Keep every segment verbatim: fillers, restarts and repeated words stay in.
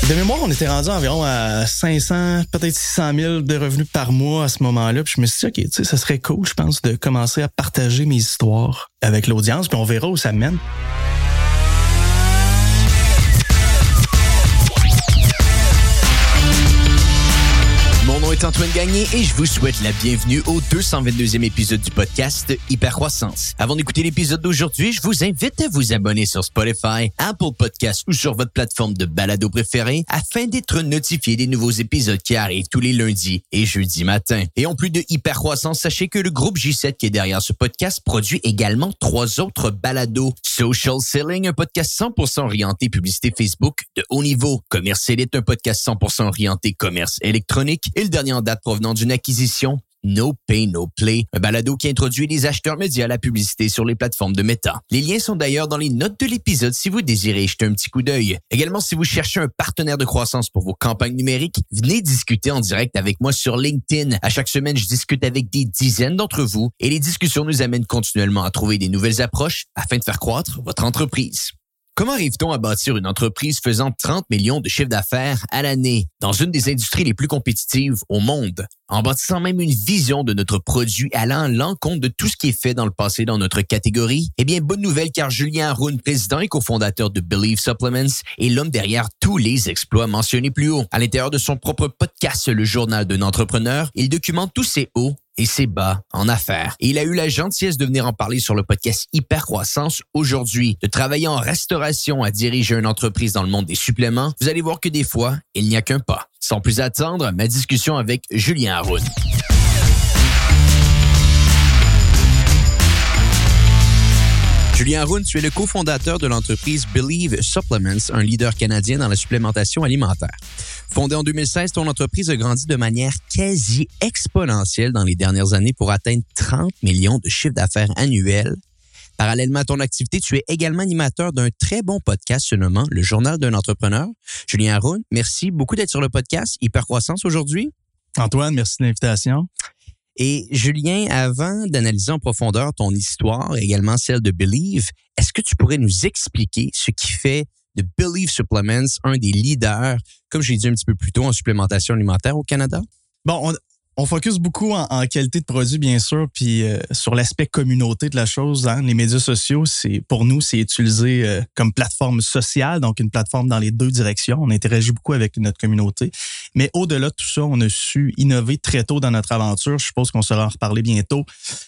De mémoire, on était rendu environ à cinq cents, peut-être six cent mille de revenus par mois à ce moment-là. Puis je me suis dit, OK, tu sais, ça serait cool, je pense, de commencer à partager mes histoires avec l'audience, puis on verra où ça mène. Mon nom est Antoine Gagné et je vous souhaite la bienvenue au deux cent vingt-deuxième épisode du podcast Hypercroissance. Avant d'écouter l'épisode d'aujourd'hui, je vous invite à vous abonner sur Spotify, Apple Podcasts ou sur votre plateforme de balado préférée afin d'être notifié des nouveaux épisodes qui arrivent tous les lundis et jeudis matin. Et en plus de Hypercroissance, sachez que le groupe J sept qui est derrière ce podcast produit également trois autres balados. Social Selling, un podcast cent pour cent orienté publicité Facebook de haut niveau. Commerce Elite, un podcast cent pour cent orienté commerce électronique. Et le dernier en date provenant d'une acquisition, No Pay, No Play, un balado qui introduit les acheteurs médias à la publicité sur les plateformes de Meta. Les liens sont d'ailleurs dans les notes de l'épisode si vous désirez y jeter un petit coup d'œil. Également, si vous cherchez un partenaire de croissance pour vos campagnes numériques, venez discuter en direct avec moi sur LinkedIn. À chaque semaine, je discute avec des dizaines d'entre vous et les discussions nous amènent continuellement à trouver des nouvelles approches afin de faire croître votre entreprise. Comment arrive-t-on à bâtir une entreprise faisant trente millions de chiffre d'affaires à l'année dans une des industries les plus compétitives au monde, en bâtissant même une vision de notre produit allant à l'encontre de tout ce qui est fait dans le passé dans notre catégorie? Eh bien, bonne nouvelle car Julien Haroun, président et cofondateur de Believe Supplements, est l'homme derrière tous les exploits mentionnés plus haut. À l'intérieur de son propre podcast, Le Journal d'un entrepreneur, il documente tous ses hauts et ses bas en affaires. Et il a eu la gentillesse de venir en parler sur le podcast Hypercroissance aujourd'hui. De travailler en restauration à diriger une entreprise dans le monde des suppléments, vous allez voir que des fois, il n'y a qu'un pas. Sans plus attendre, ma discussion avec Julien Haroun. Julien Haroun, tu es le cofondateur de l'entreprise Believe Supplements, un leader canadien dans la supplémentation alimentaire. Fondée en deux mille seize, ton entreprise a grandi de manière quasi exponentielle dans les dernières années pour atteindre trente millions de chiffre d'affaires annuels. Parallèlement à ton activité, tu es également animateur d'un très bon podcast se nommant Le Journal d'un entrepreneur. Julien Haroun, merci beaucoup d'être sur le podcast Hypercroissance aujourd'hui. Antoine, merci de l'invitation. Et Julien, avant d'analyser en profondeur ton histoire, également celle de Believe, est-ce que tu pourrais nous expliquer ce qui fait de Believe Supplements un des leaders, comme je l'ai dit un petit peu plus tôt, en supplémentation alimentaire au Canada? Bon, on, on focus beaucoup en, en qualité de produit, bien sûr, puis euh, sur l'aspect communauté de la chose. Hein. Les médias sociaux, c'est pour nous, c'est utilisé euh, comme plateforme sociale, donc une plateforme dans les deux directions. On interagit beaucoup avec notre communauté. Mais au-delà de tout ça, on a su innover très tôt dans notre aventure. Je suppose qu'on sera en reparler bientôt.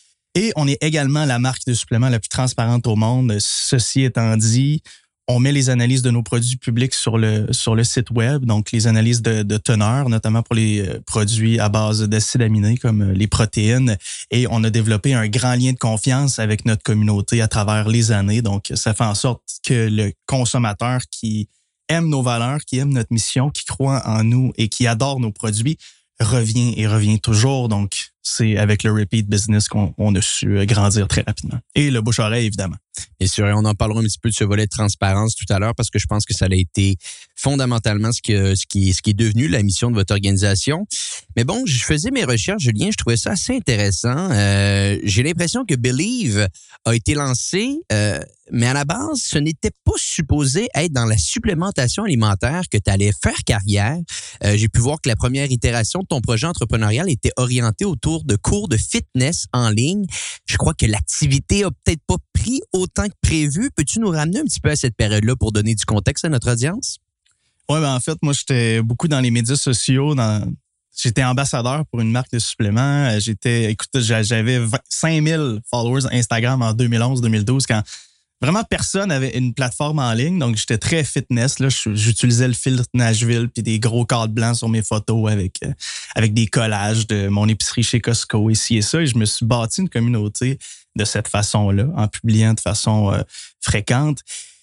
Et on est également la marque de suppléments la plus transparente au monde. Ceci étant dit, on met les analyses de nos produits publics sur le sur le site web, donc les analyses de, de teneur, notamment pour les produits à base d'acides aminés comme les protéines. Et on a développé un grand lien de confiance avec notre communauté à travers les années. Donc, ça fait en sorte que le consommateur qui aime nos valeurs, qui aime notre mission, qui croit en nous et qui adore nos produits, revient et revient toujours. Donc, c'est avec le repeat business qu'on on a su grandir très rapidement. Et le bouche-oreille, évidemment. Bien sûr, on en parlera un petit peu de ce volet de transparence tout à l'heure parce que je pense que ça a été fondamentalement ce, que, ce, qui, ce qui est devenu la mission de votre organisation. Mais bon, je faisais mes recherches, Julien, je trouvais ça assez intéressant. Euh, j'ai l'impression que Believe a été lancé, euh, mais à la base, ce n'était pas supposé être dans la supplémentation alimentaire que tu allais faire carrière. Euh, j'ai pu voir que la première itération de ton projet entrepreneurial était orientée autour de cours de fitness en ligne. Je crois que l'activité a peut-être pas pris autant que prévu. Peux-tu nous ramener un petit peu à cette période-là pour donner du contexte à notre audience? Oui, ben en fait, moi, j'étais beaucoup dans les médias sociaux. Dans... J'étais ambassadeur pour une marque de suppléments. J'étais, écoute, j'avais cinq mille followers Instagram en deux mille onze deux mille douze quand vraiment personne avait une plateforme en ligne. Donc, j'étais très fitness. Là, j'utilisais le filtre Nashville puis des gros cadres blancs sur mes photos avec, avec des collages de mon épicerie chez Costco, ici et ça. Et je me suis bâti une communauté de cette façon-là, en publiant de façon euh, fréquente.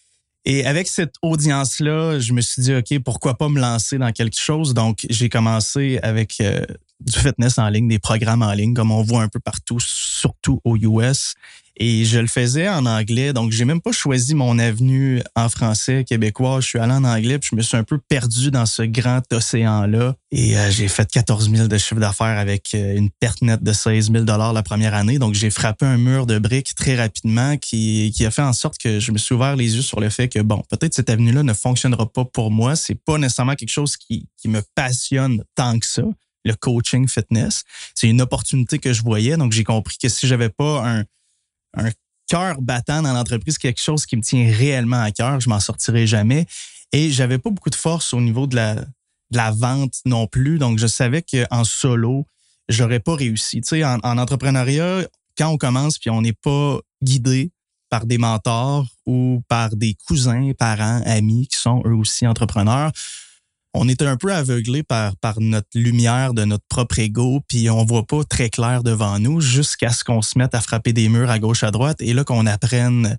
Et avec cette audience-là, je me suis dit, OK, pourquoi pas me lancer dans quelque chose? Donc, j'ai commencé avec euh, du fitness en ligne, des programmes en ligne, comme on voit un peu partout, surtout aux U S. Et je le faisais en anglais, donc j'ai même pas choisi mon avenue en français québécois. Je suis allé en anglais, puis je me suis un peu perdu dans ce grand océan-là. Et euh, j'ai fait quatorze mille de chiffre d'affaires avec euh, une perte nette de seize mille dollars la première année. Donc j'ai frappé un mur de briques très rapidement qui, qui a fait en sorte que je me suis ouvert les yeux sur le fait que, bon, peut-être cette avenue-là ne fonctionnera pas pour moi. C'est pas nécessairement quelque chose qui, qui me passionne tant que ça. Le coaching fitness. C'est une opportunité que je voyais. Donc, j'ai compris que si j'avais pas un, un cœur battant dans l'entreprise, quelque chose qui me tient réellement à cœur, je m'en sortirais jamais. Et j'avais pas beaucoup de force au niveau de la, de la vente non plus. Donc, je savais qu'en solo, j'aurais pas réussi. Tu sais, en, en entrepreneuriat, quand on commence puis on n'est pas guidé par des mentors ou par des cousins, parents, amis qui sont eux aussi entrepreneurs, on est un peu aveuglé par, par notre lumière de notre propre ego, puis on voit pas très clair devant nous jusqu'à ce qu'on se mette à frapper des murs à gauche, à droite, et là qu'on apprenne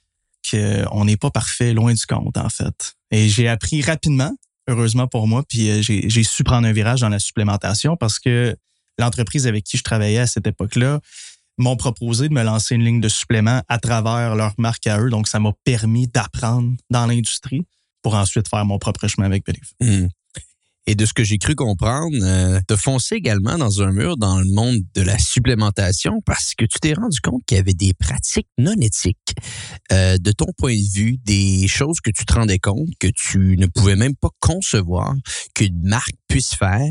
qu'on n'est pas parfait, loin du compte, en fait. Et j'ai appris rapidement, heureusement pour moi, puis j'ai, j'ai su prendre un virage dans la supplémentation parce que l'entreprise avec qui je travaillais à cette époque-là m'ont proposé de me lancer une ligne de suppléments à travers leur marque à eux, donc ça m'a permis d'apprendre dans l'industrie pour ensuite faire mon propre chemin avec Believe. Mmh. Et de ce que j'ai cru comprendre, euh, t'as foncé également dans un mur dans le monde de la supplémentation parce que tu t'es rendu compte qu'il y avait des pratiques non éthiques. Euh, de ton point de vue, des choses que tu te rendais compte que tu ne pouvais même pas concevoir qu'une marque puisse faire.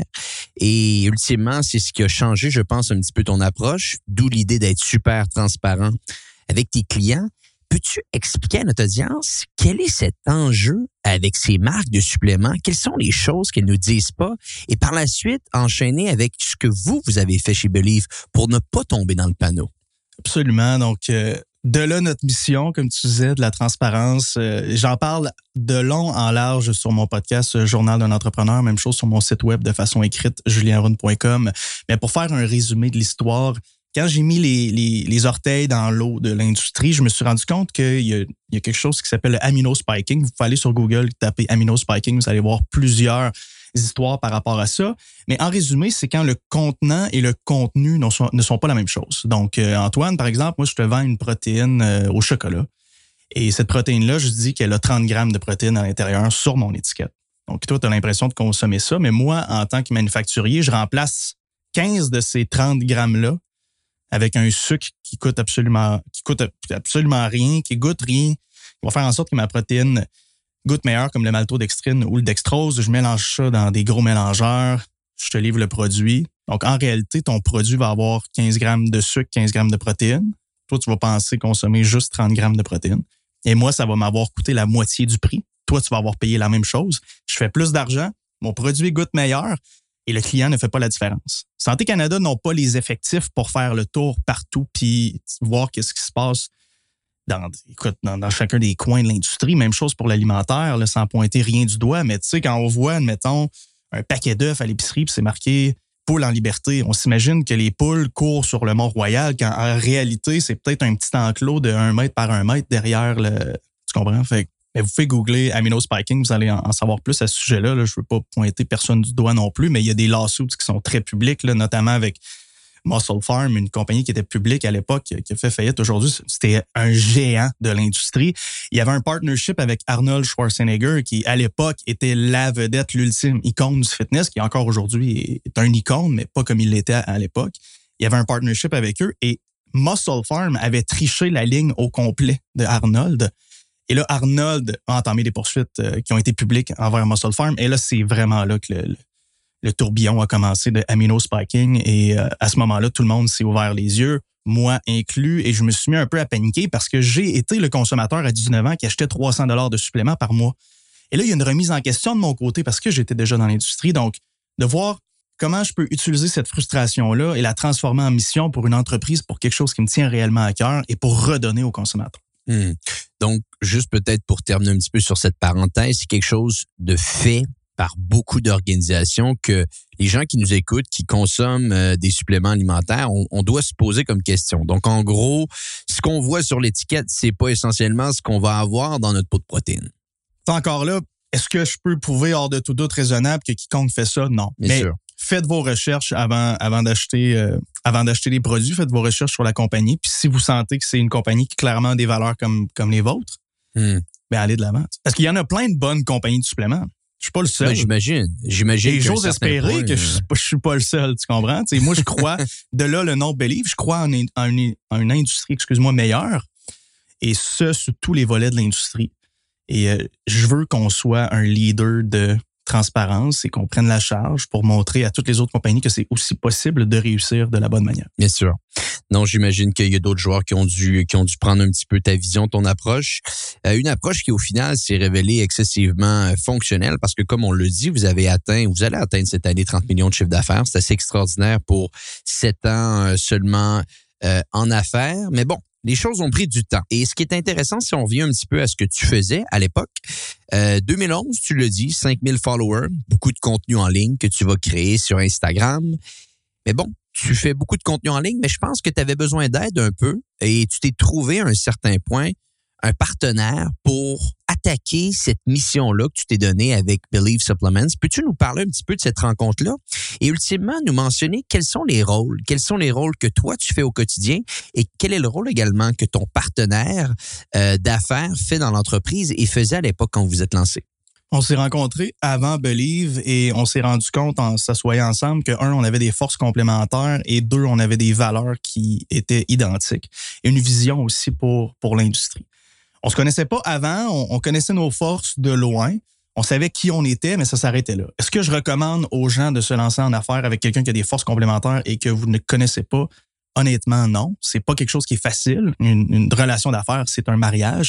Et ultimement, c'est ce qui a changé, je pense, un petit peu ton approche, d'où l'idée d'être super transparent avec tes clients. Peux-tu expliquer à notre audience quel est cet enjeu avec ces marques de suppléments? Quelles sont les choses qu'elles ne disent pas? Et par la suite, enchaîner avec ce que vous, vous avez fait chez Believe pour ne pas tomber dans le panneau. Absolument. Donc, euh, de là, notre mission, comme tu disais, de la transparence. Euh, j'en parle de long en large sur mon podcast Journal d'un entrepreneur. Même chose sur mon site web de façon écrite, julien rune point com. Mais pour faire un résumé de l'histoire, quand j'ai mis les, les, les orteils dans l'eau de l'industrie, je me suis rendu compte qu'il y a, il y a quelque chose qui s'appelle le amino-spiking. Vous pouvez aller sur Google, taper amino-spiking, vous allez voir plusieurs histoires par rapport à ça. Mais en résumé, c'est quand le contenant et le contenu ne sont, ne sont pas la même chose. Donc, euh, Antoine, par exemple, moi, je te vends une protéine euh, au chocolat. Et cette protéine-là, je dis qu'elle a trente grammes de protéines à l'intérieur sur mon étiquette. Donc, toi, tu as l'impression de consommer ça. Mais moi, en tant que manufacturier, je remplace quinze de ces trente grammes-là avec un sucre qui coûte absolument qui coûte absolument rien, qui goûte rien, qui va faire en sorte que ma protéine goûte meilleure comme le maltodextrine ou le dextrose. Je mélange ça dans des gros mélangeurs, je te livre le produit. Donc, en réalité, ton produit va avoir quinze grammes de sucre, quinze grammes de protéines. Toi, tu vas penser consommer juste trente grammes de protéines. Et moi, ça va m'avoir coûté la moitié du prix. Toi, tu vas avoir payé la même chose. Je fais plus d'argent, mon produit goûte meilleur. Et le client ne fait pas la différence. Santé Canada n'ont pas les effectifs pour faire le tour partout puis voir qu'est-ce qui se passe dans, écoute, dans, dans chacun des coins de l'industrie. Même chose pour l'alimentaire, là, sans pointer rien du doigt. Mais tu sais, quand on voit, admettons, un paquet d'œufs à l'épicerie puis c'est marqué « Poule en liberté », on s'imagine que les poules courent sur le Mont-Royal quand en réalité, c'est peut-être un petit enclos de un mètre par un mètre derrière le... Tu comprends? Fait mais vous pouvez googler amino-spiking, vous allez en savoir plus à ce sujet-là. Là, je ne veux pas pointer personne du doigt non plus, mais il y a des lawsuits qui sont très publics, là, notamment avec Muscle Farm, une compagnie qui était publique à l'époque, qui a fait faillite aujourd'hui. C'était un géant de l'industrie. Il y avait un partnership avec Arnold Schwarzenegger qui, à l'époque, était la vedette, l'ultime icône du fitness, qui encore aujourd'hui est un icône, mais pas comme il l'était à l'époque. Il y avait un partnership avec eux et Muscle Farm avait triché la ligne au complet de Arnold. Et là, Arnold a entamé des poursuites euh, qui ont été publiques envers Muscle Farm. Et là, c'est vraiment là que le, le, le tourbillon a commencé de amino-spiking. Et euh, à ce moment-là, tout le monde s'est ouvert les yeux, moi inclus. Et je me suis mis un peu à paniquer parce que j'ai été le consommateur à dix-neuf ans qui achetait trois cents dollars de suppléments par mois. Et là, il y a une remise en question de mon côté parce que j'étais déjà dans l'industrie. Donc, de voir comment je peux utiliser cette frustration-là et la transformer en mission pour une entreprise, pour quelque chose qui me tient réellement à cœur et pour redonner aux consommateurs. Mmh. Donc, juste peut-être pour terminer un petit peu sur cette parenthèse, c'est quelque chose de fait par beaucoup d'organisations que les gens qui nous écoutent, qui consomment euh, des suppléments alimentaires, on, on doit se poser comme question. Donc, en gros, ce qu'on voit sur l'étiquette, c'est pas essentiellement ce qu'on va avoir dans notre pot de protéines. Encore là, est-ce que je peux prouver hors de tout doute raisonnable que quiconque fait ça? Non. Bien Mais sûr. faites vos recherches avant, avant d'acheter euh, avant d'acheter les produits. Faites vos recherches sur la compagnie. Puis si vous sentez que c'est une compagnie qui clairement a des valeurs comme, comme les vôtres, mm. ben allez de l'avant. Parce qu'il y en a plein de bonnes compagnies de suppléments. Je suis pas le seul. Ben, j'imagine. J'imagine. Et j'ose espérer point, que euh... je, je suis pas le seul, tu comprends? T'sais, moi, je crois, de là le nom Believe, je crois en, en, une, en une industrie, excuse-moi, meilleure. Et ce, sur tous les volets de l'industrie. Et euh, je veux qu'on soit un leader de transparence et qu'on prenne la charge pour montrer à toutes les autres compagnies que c'est aussi possible de réussir de la bonne manière. Bien sûr. Non, j'imagine qu'il y a d'autres joueurs qui ont dû qui ont dû prendre un petit peu ta vision, ton approche. Euh, une approche qui, au final, s'est révélée excessivement fonctionnelle parce que, comme on le dit, vous avez atteint, vous allez atteindre cette année trente millions de chiffre d'affaires. C'est assez extraordinaire pour sept ans euh, seulement euh, en affaires. Mais bon, les choses ont pris du temps. Et ce qui est intéressant, si on revient un petit peu à ce que tu faisais à l'époque, euh, deux mille onze, tu le dis, cinq mille followers, beaucoup de contenu en ligne que tu vas créer sur Instagram. Mais bon, tu fais beaucoup de contenu en ligne, mais je pense que tu avais besoin d'aide un peu et tu t'es trouvé à un certain point un partenaire pour attaquer cette mission-là que tu t'es donnée avec Believe Supplements. Peux-tu nous parler un petit peu de cette rencontre-là et ultimement nous mentionner quels sont les rôles, quels sont les rôles que toi tu fais au quotidien et quel est le rôle également que ton partenaire euh, d'affaires fait dans l'entreprise et faisait à l'époque quand vous vous êtes lancé? On s'est rencontrés avant Believe et on s'est rendu compte en s'assoyant ensemble que, un, on avait des forces complémentaires et deux, on avait des valeurs qui étaient identiques et une vision aussi pour, pour l'industrie. On se connaissait pas avant, on, on connaissait nos forces de loin, on savait qui on était, mais ça s'arrêtait là. Est-ce que je recommande aux gens de se lancer en affaires avec quelqu'un qui a des forces complémentaires et que vous ne connaissez pas? Honnêtement, non. C'est pas quelque chose qui est facile. Une, une relation d'affaires, c'est un mariage.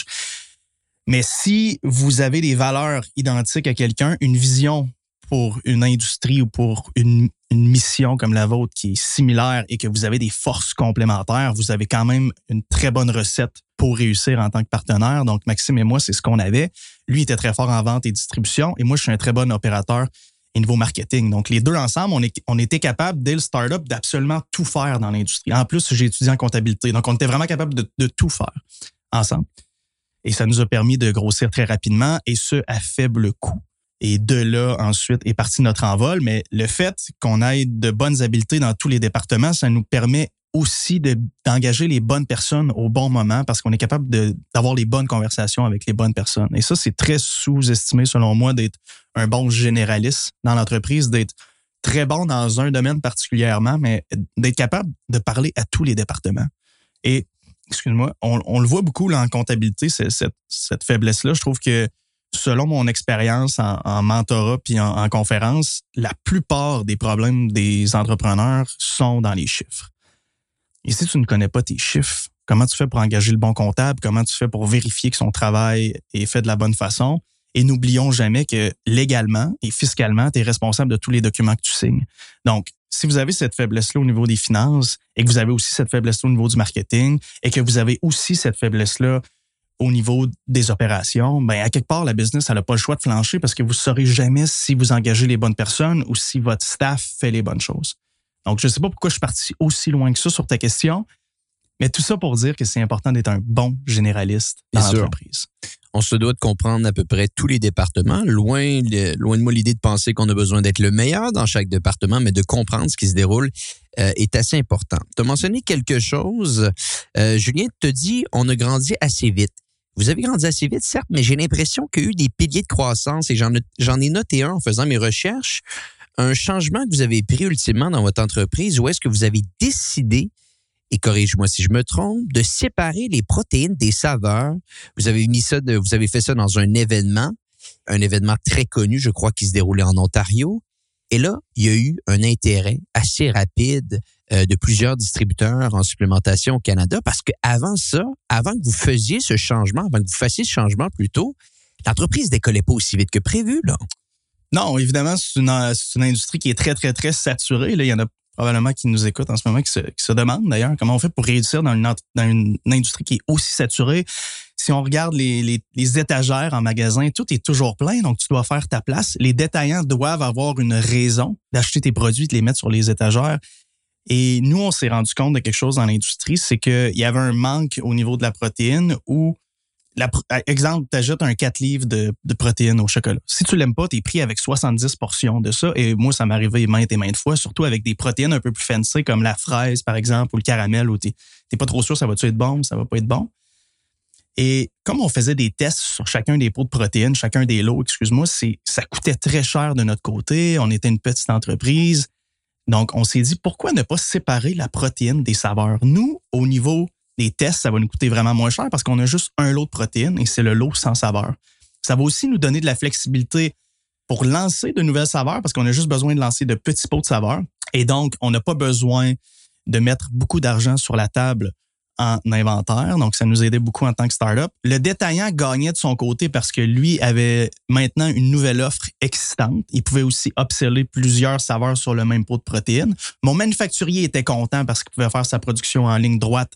Mais si vous avez des valeurs identiques à quelqu'un, une vision pour une industrie ou pour une, une mission comme la vôtre qui est similaire et que vous avez des forces complémentaires, vous avez quand même une très bonne recette pour réussir en tant que partenaire. Donc, Maxime et moi, c'est ce qu'on avait. Lui était très fort en vente et distribution et moi, je suis un très bon opérateur et niveau marketing. Donc, les deux ensemble, on, est, on était capable, dès le start-up, d'absolument tout faire dans l'industrie. En plus, j'ai étudié en comptabilité. Donc, on était vraiment capable de, de tout faire ensemble. Et ça nous a permis de grossir très rapidement et ce, à faible coût. Et de là, ensuite, est parti notre envol. Mais le fait qu'on ait de bonnes habiletés dans tous les départements, ça nous permet aussi de, d'engager les bonnes personnes au bon moment parce qu'on est capable de, d'avoir les bonnes conversations avec les bonnes personnes. Et ça, c'est très sous-estimé, selon moi, d'être un bon généraliste dans l'entreprise, d'être très bon dans un domaine particulièrement, mais d'être capable de parler à tous les départements. Et, excuse-moi, on, on le voit beaucoup là, en comptabilité, c'est, cette, cette faiblesse-là. Je trouve que selon mon expérience en, en mentorat puis en, en conférence, la plupart des problèmes des entrepreneurs sont dans les chiffres. Et si tu ne connais pas tes chiffres, comment tu fais pour engager le bon comptable? Comment tu fais pour vérifier que son travail est fait de la bonne façon? Et n'oublions jamais que légalement et fiscalement, tu es responsable de tous les documents que tu signes. Donc, si vous avez cette faiblesse-là au niveau des finances et que vous avez aussi cette faiblesse-là au niveau du marketing et que vous avez aussi cette faiblesse-là au niveau des opérations, ben à quelque part, la business, elle n'a pas le choix de flancher parce que vous ne saurez jamais si vous engagez les bonnes personnes ou si votre staff fait les bonnes choses. Donc, je ne sais pas pourquoi je suis parti aussi loin que ça sur ta question, mais tout ça pour dire que c'est important d'être un bon généraliste dans Bien l'entreprise. Sûr. On se doit de comprendre à peu près tous les départements. Loin, loin de moi l'idée de penser qu'on a besoin d'être le meilleur dans chaque département, mais de comprendre ce qui se déroule euh, est assez important. Tu as mentionné quelque chose. Euh, Julien te dit, on a grandi assez vite. Vous avez grandi assez vite, certes, mais j'ai l'impression qu'il y a eu des piliers de croissance et j'en, j'en ai noté un en faisant mes recherches. Un changement que vous avez pris ultimement dans votre entreprise où est-ce que vous avez décidé, et corrige-moi si je me trompe, de séparer les protéines des saveurs. Vous avez mis ça, de, vous avez fait ça dans un événement, un événement très connu, je crois, qui se déroulait en Ontario. Et là, il y a eu un intérêt assez rapide euh, de plusieurs distributeurs en supplémentation au Canada parce qu'avant ça, avant que vous faisiez ce changement, avant que vous fassiez ce changement plutôt, l'entreprise décollait pas aussi vite que prévu, là. Non, évidemment, c'est une, c'est une industrie qui est très, très, très saturée. Là, il y en a probablement qui nous écoutent en ce moment, qui se, qui se demandent d'ailleurs comment on fait pour réussir dans une, dans une industrie qui est aussi saturée. Si on regarde les, les, les étagères en magasin, tout est toujours plein, donc tu dois faire ta place. Les détaillants doivent avoir une raison d'acheter tes produits et de les mettre sur les étagères. Et nous, on s'est rendu compte de quelque chose dans l'industrie, c'est qu'il y avait un manque au niveau de la protéine où La, exemple, tu achètes un quatre livres de, de protéines au chocolat. Si tu l'aimes pas, tu es pris avec soixante-dix portions de ça. Et moi, ça m'est arrivé maintes et maintes fois, surtout avec des protéines un peu plus fancy comme la fraise, par exemple, ou le caramel, où tu n'es pas trop sûr ça va-tu être bon ou ça va pas être bon. Et comme on faisait des tests sur chacun des pots de protéines, chacun des lots, excuse-moi, c'est, ça coûtait très cher de notre côté. On était une petite entreprise. Donc, on s'est dit, pourquoi ne pas séparer la protéine des saveurs? Nous, au niveau des tests, ça va nous coûter vraiment moins cher parce qu'on a juste un lot de protéines et c'est le lot sans saveur. Ça va aussi nous donner de la flexibilité pour lancer de nouvelles saveurs parce qu'on a juste besoin de lancer de petits pots de saveurs. Et donc, on n'a pas besoin de mettre beaucoup d'argent sur la table en inventaire. Donc, ça nous aidait beaucoup en tant que start-up. Le détaillant gagnait de son côté parce que lui avait maintenant une nouvelle offre excitante. Il pouvait aussi upseller plusieurs saveurs sur le même pot de protéines. Mon manufacturier était content parce qu'il pouvait faire sa production en ligne droite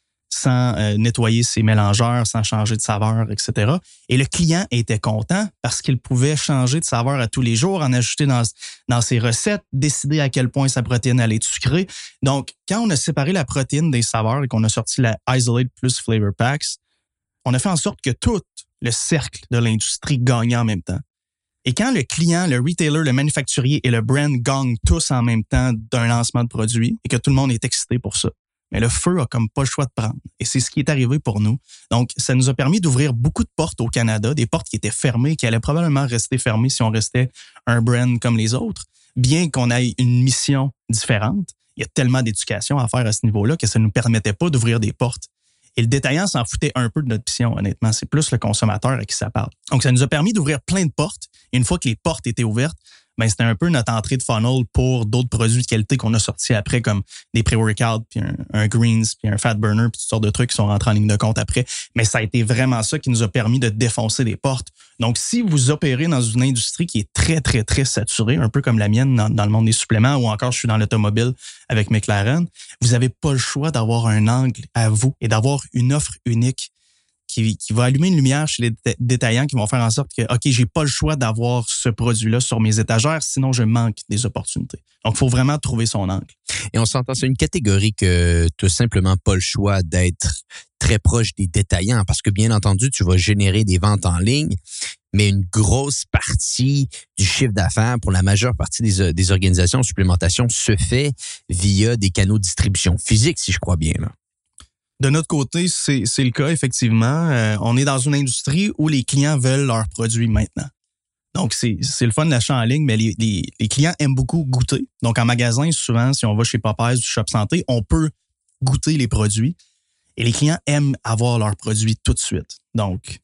sans euh, nettoyer ses mélangeurs, sans changer de saveur, et cetera. Et le client était content parce qu'il pouvait changer de saveur à tous les jours, en ajouter dans, dans ses recettes, décider à quel point sa protéine allait être sucrée. Donc, quand on a séparé la protéine des saveurs et qu'on a sorti la Isolate Plus Flavor Packs, on a fait en sorte que tout le cercle de l'industrie gagnait en même temps. Et quand le client, le retailer, le manufacturier et le brand gagnent tous en même temps d'un lancement de produit et que tout le monde est excité pour ça, mais le feu a comme pas le choix de prendre. Et c'est ce qui est arrivé pour nous. Donc, ça nous a permis d'ouvrir beaucoup de portes au Canada, des portes qui étaient fermées, qui allaient probablement rester fermées si on restait un brand comme les autres. Bien qu'on ait une mission différente, il y a tellement d'éducation à faire à ce niveau-là que ça ne nous permettait pas d'ouvrir des portes. Et le détaillant s'en foutait un peu de notre mission, honnêtement. C'est plus le consommateur à qui ça parle. Donc, ça nous a permis d'ouvrir plein de portes. Et une fois que les portes étaient ouvertes, ben c'était un peu notre entrée de funnel pour d'autres produits de qualité qu'on a sortis après, comme des pré-workouts, puis un, un greens, puis un fat burner, puis toutes sortes de trucs qui sont rentrés en ligne de compte après. Mais ça a été vraiment ça qui nous a permis de défoncer des portes. Donc, si vous opérez dans une industrie qui est très, très, très saturée, un peu comme la mienne dans, dans le monde des suppléments, ou encore je suis dans l'automobile avec McLaren, vous n'avez pas le choix d'avoir un angle à vous et d'avoir une offre unique Qui, qui va allumer une lumière chez les dé- détaillants qui vont faire en sorte que, OK, j'ai pas le choix d'avoir ce produit-là sur mes étagères, sinon je manque des opportunités. Donc, il faut vraiment trouver son angle. Et on s'entend, c'est une catégorie que tu n'as simplement pas le choix d'être très proche des détaillants parce que, bien entendu, tu vas générer des ventes en ligne, mais une grosse partie du chiffre d'affaires pour la majeure partie des, des organisations de supplémentation se fait via des canaux de distribution physique, si je crois bien, là. De notre côté, c'est, c'est le cas, effectivement. Euh, on est dans une industrie où les clients veulent leurs produits maintenant. Donc, c'est, c'est le fun d'achat en ligne, mais les, les, les clients aiment beaucoup goûter. Donc, en magasin, souvent, si on va chez Popeyes ou Shop Santé, on peut goûter les produits. Et les clients aiment avoir leurs produits tout de suite. Donc,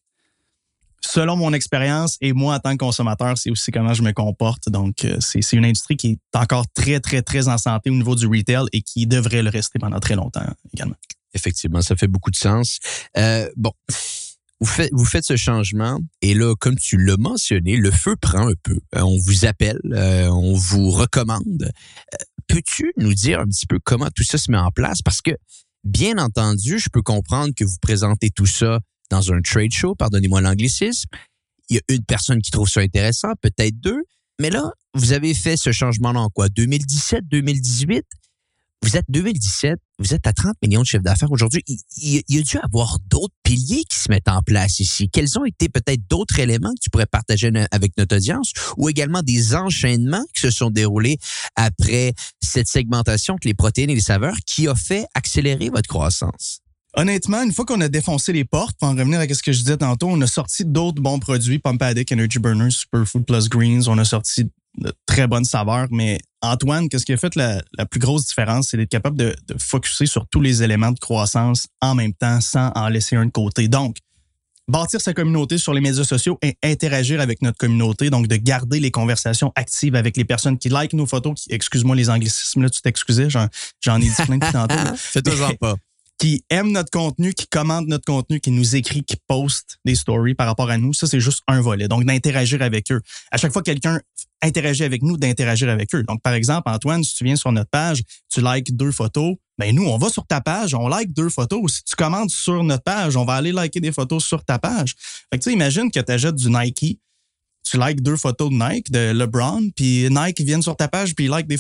selon mon expérience et moi, en tant que consommateur, c'est aussi comment je me comporte. Donc, c'est, c'est une industrie qui est encore très, très, très en santé au niveau du retail et qui devrait le rester pendant très longtemps également. Effectivement, ça fait beaucoup de sens. Euh, bon, vous faites, vous faites ce changement et là, comme tu l'as mentionné, le feu prend un peu. Euh, on vous appelle, euh, on vous recommande. Euh, peux-tu nous dire un petit peu comment tout ça se met en place? Parce que, bien entendu, je peux comprendre que vous présentez tout ça dans un trade show, pardonnez-moi l'anglicisme. Il y a une personne qui trouve ça intéressant, peut-être deux. Mais là, vous avez fait ce changement-là en quoi? deux mille dix-sept, deux mille dix-huit? Vous êtes deux mille dix-sept, vous êtes à trente millions de chiffre d'affaires aujourd'hui. Il, il, il y a dû avoir d'autres piliers qui se mettent en place ici. Quels ont été peut-être d'autres éléments que tu pourrais partager avec notre audience ou également des enchaînements qui se sont déroulés après cette segmentation entre les protéines et les saveurs qui a fait accélérer votre croissance? Honnêtement, une fois qu'on a défoncé les portes, pour en revenir à ce que je disais tantôt, on a sorti d'autres bons produits, Pump Addict, Energy Burner, Superfood Plus Greens. On a sorti de très bonnes saveurs, mais Antoine, qu'est-ce qui a fait la, la plus grosse différence, c'est d'être capable de, de focusser sur tous les éléments de croissance en même temps, sans en laisser un de côté. Donc, bâtir sa communauté sur les médias sociaux et interagir avec notre communauté, donc de garder les conversations actives avec les personnes qui likent nos photos, qui, excuse-moi les anglicismes, là, tu t'excusais, j'en, j'en ai dit plein depuis tantôt. Fais-toi-en pas. Qui aiment notre contenu, qui commentent notre contenu, qui nous écrit, qui postent des stories par rapport à nous. Ça, c'est juste un volet. Donc, d'interagir avec eux. À chaque fois que quelqu'un interagit avec nous, d'interagir avec eux. Donc, par exemple, Antoine, si tu viens sur notre page, tu likes deux photos, ben nous, on va sur ta page, on like deux photos. Si tu commentes sur notre page, on va aller liker des photos sur ta page. Fait que tu sais, imagine que tu achètes du Nike, tu likes deux photos de Nike, de LeBron, puis Nike vient sur ta page puis il like des photos.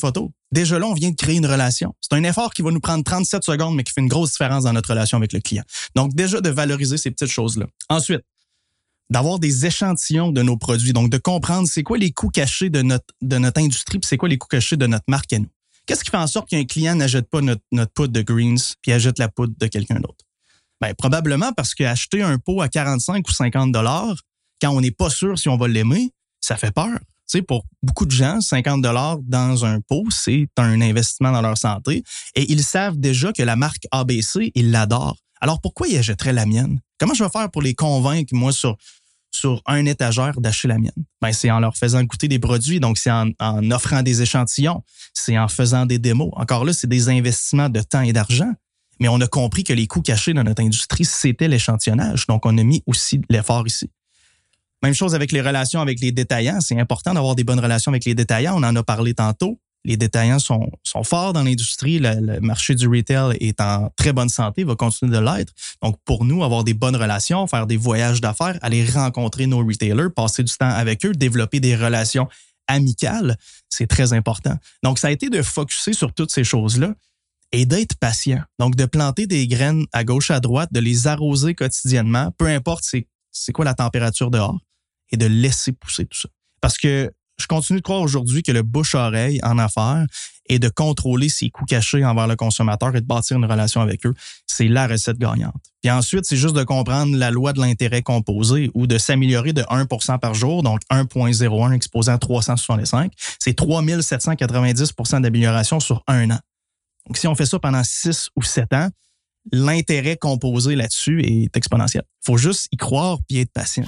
Déjà là, on vient de créer une relation. C'est un effort qui va nous prendre trente-sept secondes, mais qui fait une grosse différence dans notre relation avec le client. Donc, déjà, de valoriser ces petites choses-là. Ensuite, d'avoir des échantillons de nos produits. Donc, de comprendre c'est quoi les coûts cachés de notre, de notre industrie puis c'est quoi les coûts cachés de notre marque à nous. Qu'est-ce qui fait en sorte qu'un client n'achète pas notre, notre poudre de Greens puis achète la poudre de quelqu'un d'autre? Bien, probablement parce qu'acheter un pot à quarante-cinq ou cinquante dollars, quand on n'est pas sûr si on va l'aimer, ça fait peur. Tu sais, pour beaucoup de gens, cinquante dollars dans un pot, c'est un investissement dans leur santé. Et ils savent déjà que la marque A B C, ils l'adorent. Alors, pourquoi ils achèteraient la mienne? Comment je vais faire pour les convaincre, moi, sur... sur un étagère d'acheter la mienne? Ben, c'est en leur faisant goûter des produits, donc c'est en, en offrant des échantillons, c'est en faisant des démos. Encore là, c'est des investissements de temps et d'argent, mais on a compris que les coûts cachés dans notre industrie, c'était l'échantillonnage, donc on a mis aussi de l'effort ici. Même chose avec les relations avec les détaillants, c'est important d'avoir des bonnes relations avec les détaillants, on en a parlé tantôt. Les détaillants sont, sont forts dans l'industrie. Le, le marché du retail est en très bonne santé, va continuer de l'être. Donc, pour nous, avoir des bonnes relations, faire des voyages d'affaires, aller rencontrer nos retailers, passer du temps avec eux, développer des relations amicales, c'est très important. Donc, ça a été de focusser sur toutes ces choses-là et d'être patient. Donc, de planter des graines à gauche, à droite, de les arroser quotidiennement, peu importe c'est, c'est quoi la température dehors, et de laisser pousser tout ça. Parce que je continue de croire aujourd'hui que le bouche-oreille en affaires et de contrôler ses coûts cachés envers le consommateur et de bâtir une relation avec eux, c'est la recette gagnante. Puis ensuite, c'est juste de comprendre la loi de l'intérêt composé ou de s'améliorer de un pour cent par jour, donc un virgule zéro un exposé à trois cent soixante-cinq. C'est trois mille sept cent quatre-vingt-dix pour cent d'amélioration sur un an. Donc, si on fait ça pendant six ou sept ans, l'intérêt composé là-dessus est exponentiel. Il faut juste y croire puis être patient.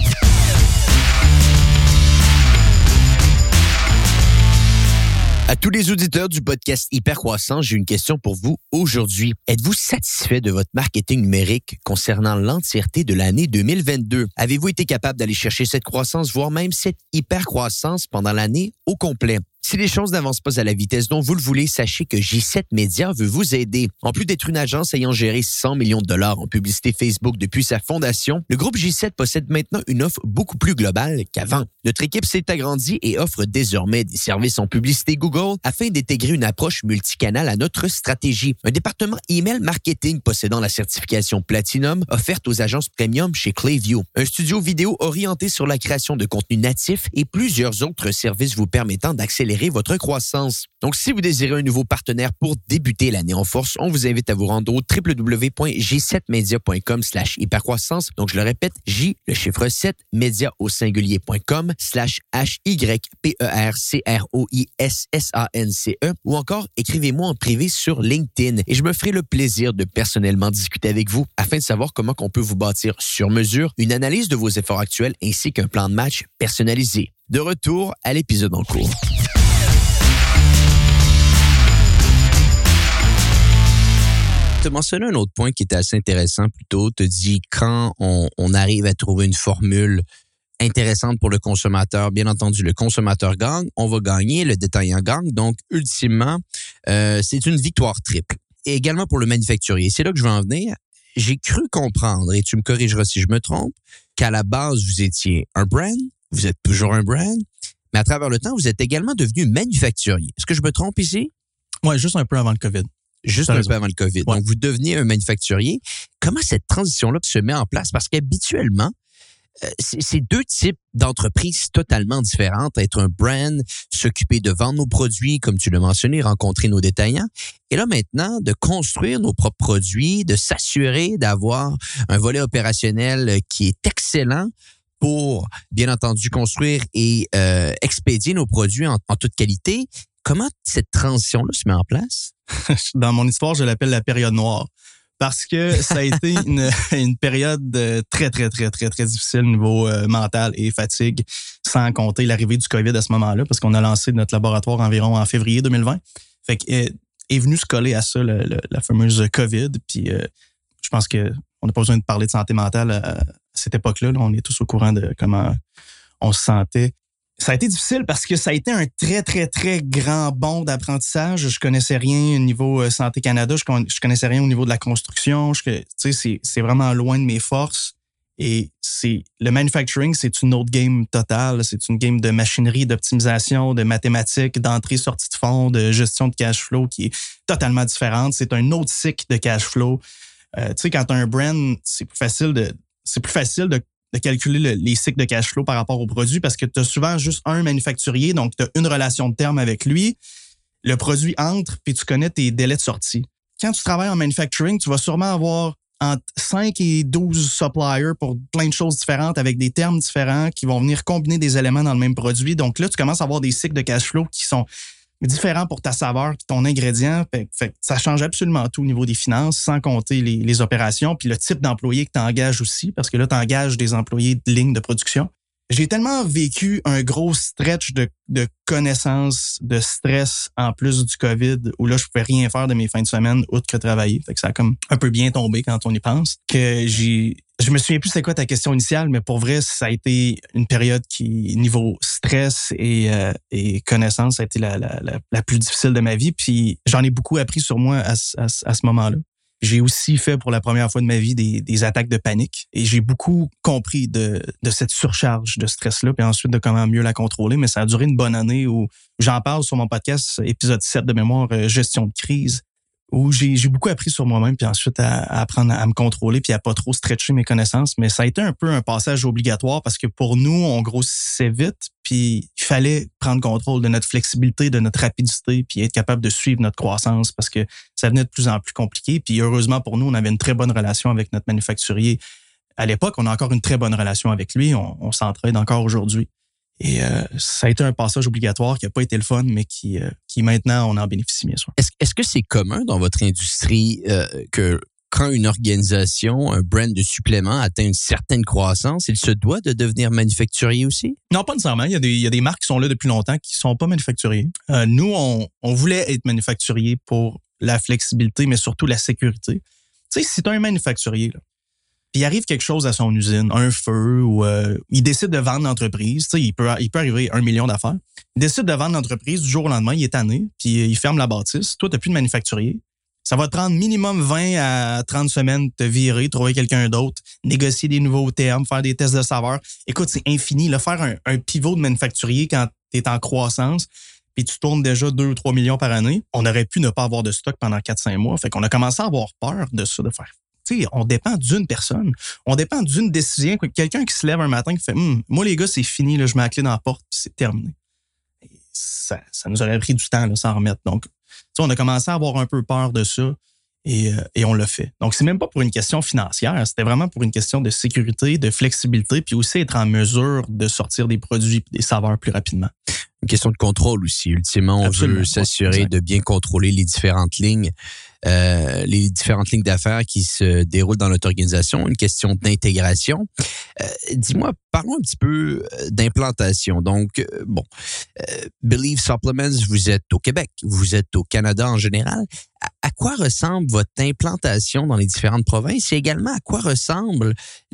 À tous les auditeurs du podcast Hypercroissance, j'ai une question pour vous aujourd'hui. Êtes-vous satisfait de votre marketing numérique concernant l'entièreté de l'année deux mille vingt-deux? Avez-vous été capable d'aller chercher cette croissance, voire même cette hypercroissance pendant l'année au complet? Si les choses n'avancent pas à la vitesse dont vous le voulez, sachez que J sept Media veut vous aider. En plus d'être une agence ayant géré cent millions de dollars en publicité Facebook depuis sa fondation, le groupe J sept possède maintenant une offre beaucoup plus globale qu'avant. Notre équipe s'est agrandie et offre désormais des services en publicité Google afin d'intégrer une approche multicanale à notre stratégie. Un département email marketing possédant la certification Platinum offerte aux agences premium chez Clayview. Un studio vidéo orienté sur la création de contenu natif et plusieurs autres services vous permettant d'accélérer votre croissance. Donc, si vous désirez un nouveau partenaire pour débuter l'année en force, on vous invite à vous rendre au w w w point j sept media point com slash hypercroissance. Donc, je le répète, J, le chiffre sept, média au singulier point com slash H Y P E R C R O I S S A N C E ou encore écrivez-moi en privé sur LinkedIn et je me ferai le plaisir de personnellement discuter avec vous afin de savoir comment on peut vous bâtir sur mesure une analyse de vos efforts actuels ainsi qu'un plan de match personnalisé. De retour à l'épisode en cours. Tu as mentionné un autre point qui était assez intéressant plus tôt. Tu as dit quand on, on arrive à trouver une formule intéressante pour le consommateur, bien entendu, le consommateur gagne, on va gagner, le détaillant gagne. Donc, ultimement, euh, c'est une victoire triple. Et également pour le manufacturier. C'est là que je veux en venir. J'ai cru comprendre, et tu me corrigeras si je me trompe, qu'à la base, vous étiez un brand, vous êtes toujours un brand, mais à travers le temps, vous êtes également devenu manufacturier. Est-ce que je me trompe ici? Oui, juste un peu avant le COVID. Juste un peu avant le COVID. Ouais. Donc, vous devenez un manufacturier. Comment cette transition-là se met en place? Parce qu'habituellement, euh, c'est, c'est deux types d'entreprises totalement différentes. Être un brand, s'occuper de vendre nos produits, comme tu l'as mentionné, rencontrer nos détaillants. Et là, maintenant, de construire nos propres produits, de s'assurer d'avoir un volet opérationnel qui est excellent pour, bien entendu, construire et euh, expédier nos produits en, en toute qualité. Comment cette transition-là se met en place? Dans mon histoire, je l'appelle la période noire. Parce que ça a été une, une période très, très, très, très, très difficile au niveau euh, mental et fatigue, sans compter l'arrivée du COVID à ce moment-là, parce qu'on a lancé notre laboratoire environ en février deux mille vingt. Fait que est, est venu se coller à ça, le, le, la fameuse COVID. Puis euh, je pense qu'on n'a pas besoin de parler de santé mentale à, à cette époque-là. Là. On est tous au courant de comment on se sentait. Ça a été difficile parce que ça a été un très, très, très grand bond d'apprentissage. Je connaissais rien au niveau Santé Canada. Je, con, je connaissais rien au niveau de la construction. Je, tu sais, c'est, c'est vraiment loin de mes forces. Et c'est le manufacturing, c'est une autre game totale. C'est une game de machinerie, d'optimisation, de mathématiques, d'entrée, sortie de fonds, de gestion de cash flow qui est totalement différente. C'est un autre cycle de cash flow. Euh, tu sais, quand tu as un brand, c'est plus facile de c'est plus facile de, de calculer le, les cycles de cash flow par rapport au produit parce que tu as souvent juste un manufacturier, donc tu as une relation de terme avec lui. Le produit entre, puis tu connais tes délais de sortie. Quand tu travailles en manufacturing, tu vas sûrement avoir entre cinq et douze suppliers pour plein de choses différentes avec des termes différents qui vont venir combiner des éléments dans le même produit. Donc là, tu commences à avoir des cycles de cash flow qui sont différents pour ta saveur et ton ingrédient. Fait, fait, ça change absolument tout au niveau des finances, sans compter les, les opérations puis le type d'employé que tu engages aussi, parce que là, tu engages des employés de ligne de production. J'ai tellement vécu un gros stretch de, de connaissances, de stress en plus du COVID, où là, je pouvais rien faire de mes fins de semaine outre que travailler. Fait que ça a comme un peu bien tombé quand on y pense. Que j'ai, je me souviens plus c'est quoi ta question initiale, mais pour vrai, ça a été une période qui, niveau stress et, euh, et connaissances, ça a été la, la, la, la plus difficile de ma vie. Puis j'en ai beaucoup appris sur moi à, à, à ce moment-là. J'ai aussi fait pour la première fois de ma vie des, des attaques de panique et j'ai beaucoup compris de, de cette surcharge de stress-là puis ensuite de comment mieux la contrôler. Mais ça a duré une bonne année où j'en parle sur mon podcast, épisode sept de mémoire, euh, gestion de crise, où j'ai, j'ai beaucoup appris sur moi-même puis ensuite à, à apprendre à me contrôler puis à pas trop stretcher mes connaissances. Mais ça a été un peu un passage obligatoire parce que pour nous, on grossissait vite puis il fallait prendre contrôle de notre flexibilité, de notre rapidité puis être capable de suivre notre croissance parce que ça venait de plus en plus compliqué. Puis heureusement pour nous, on avait une très bonne relation avec notre manufacturier. À l'époque, on a encore une très bonne relation avec lui. On, on s'entraide encore aujourd'hui. Et euh, ça a été un passage obligatoire qui n'a pas été le fun, mais qui, euh, qui maintenant, on en bénéficie bien sûr. Est-ce, est-ce que c'est commun dans votre industrie euh, que quand une organisation, un brand de suppléments atteint une certaine croissance, il se doit de devenir manufacturier aussi? Non, pas nécessairement. Il y a des, il y a des marques qui sont là depuis longtemps qui sont pas manufacturiers. Euh, nous, on, on voulait être manufacturier pour la flexibilité, mais surtout la sécurité. Tu sais, si tu as un manufacturier, là, puis il arrive quelque chose à son usine, un feu, ou euh, il décide de vendre l'entreprise, tu sais, il peut, il peut arriver un million d'affaires. Il décide de vendre l'entreprise du jour au lendemain, il est tanné, puis il ferme la bâtisse. Toi, tu n'as plus de manufacturier. Ça va te prendre minimum vingt à trente semaines de te virer, trouver quelqu'un d'autre, négocier des nouveaux termes, faire des tests de saveur. Écoute, c'est infini. Là, faire un, un pivot de manufacturier quand tu es en croissance, puis tu tournes déjà deux ou trois millions par année, on aurait pu ne pas avoir de stock pendant quatre cinq mois. Fait qu'on a commencé à avoir peur de ça, de faire. Tu sais, on dépend d'une personne. On dépend d'une décision. Quelqu'un qui se lève un matin qui fait hm, « Moi, les gars, c'est fini, là, je mets la clé dans la porte, puis c'est terminé. » Ça, ça nous aurait pris du temps là, s'en remettre. Donc, tu sais, on a commencé à avoir un peu peur de ça et, euh, et on l'a fait. Donc, c'est même pas pour une question financière. C'était vraiment pour une question de sécurité, de flexibilité, puis aussi être en mesure de sortir des produits et des saveurs plus rapidement. Une question de contrôle aussi. Ultimement, on Absolument. veut s'assurer ouais, de bien contrôler les différentes lignes, euh, les différentes lignes d'affaires qui se déroulent dans notre organisation. Une question d'intégration. Euh, dis-moi, parlons un petit peu d'implantation. Donc, euh, bon, euh, Believe Supplements, vous êtes au Québec, vous êtes au Canada en général. À, à quoi ressemble votre implantation dans les différentes provinces et également à quoi ressemblent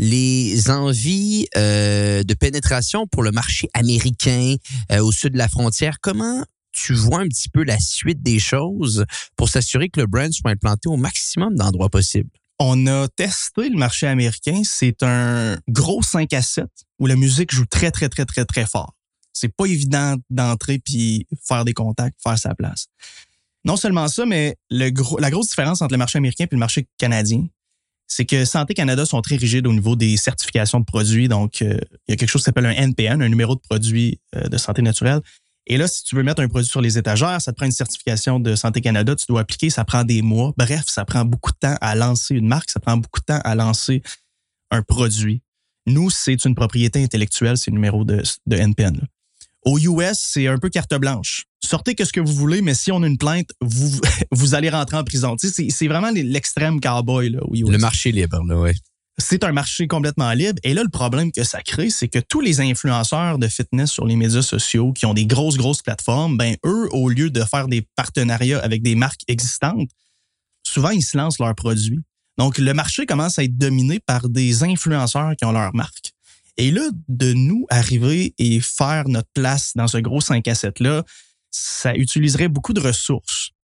les envies euh, de pénétration pour le marché américain euh, au sud de la frontière? Comment tu vois un petit peu la suite des choses pour s'assurer que le brand soit implanté au maximum d'endroits possibles? On a testé le marché américain. C'est un gros cinq à sept où la musique joue très, très, très, très, très fort. C'est pas évident d'entrer puis faire des contacts, faire sa place. Non seulement ça, mais le gros, la grosse différence entre le marché américain et le marché canadien, c'est que Santé Canada sont très rigides au niveau des certifications de produits. Donc, euh, il y a quelque chose qui s'appelle un N P N, un numéro de produit euh, de santé naturelle. Et là, si tu veux mettre un produit sur les étagères, ça te prend une certification de Santé Canada, tu dois appliquer, ça prend des mois. Bref, ça prend beaucoup de temps à lancer une marque, ça prend beaucoup de temps à lancer un produit. Nous, c'est une propriété intellectuelle, c'est le numéro de, de N P N. Là. Au U S, c'est un peu carte blanche. Sortez que ce que vous voulez, mais si on a une plainte, vous, vous allez rentrer en prison. Tu sais, c'est, c'est vraiment l'extrême cowboy là, au U S. Le marché libre, là, oui. C'est un marché complètement libre. Et là, le problème que ça crée, c'est que tous les influenceurs de fitness sur les médias sociaux qui ont des grosses, grosses plateformes, ben eux, au lieu de faire des partenariats avec des marques existantes, souvent, ils se lancent leurs produits. Donc, le marché commence à être dominé par des influenceurs qui ont leur marque. Et là, de nous arriver et faire notre place dans ce gros cinq à sept-là, ça utiliserait beaucoup de ressources.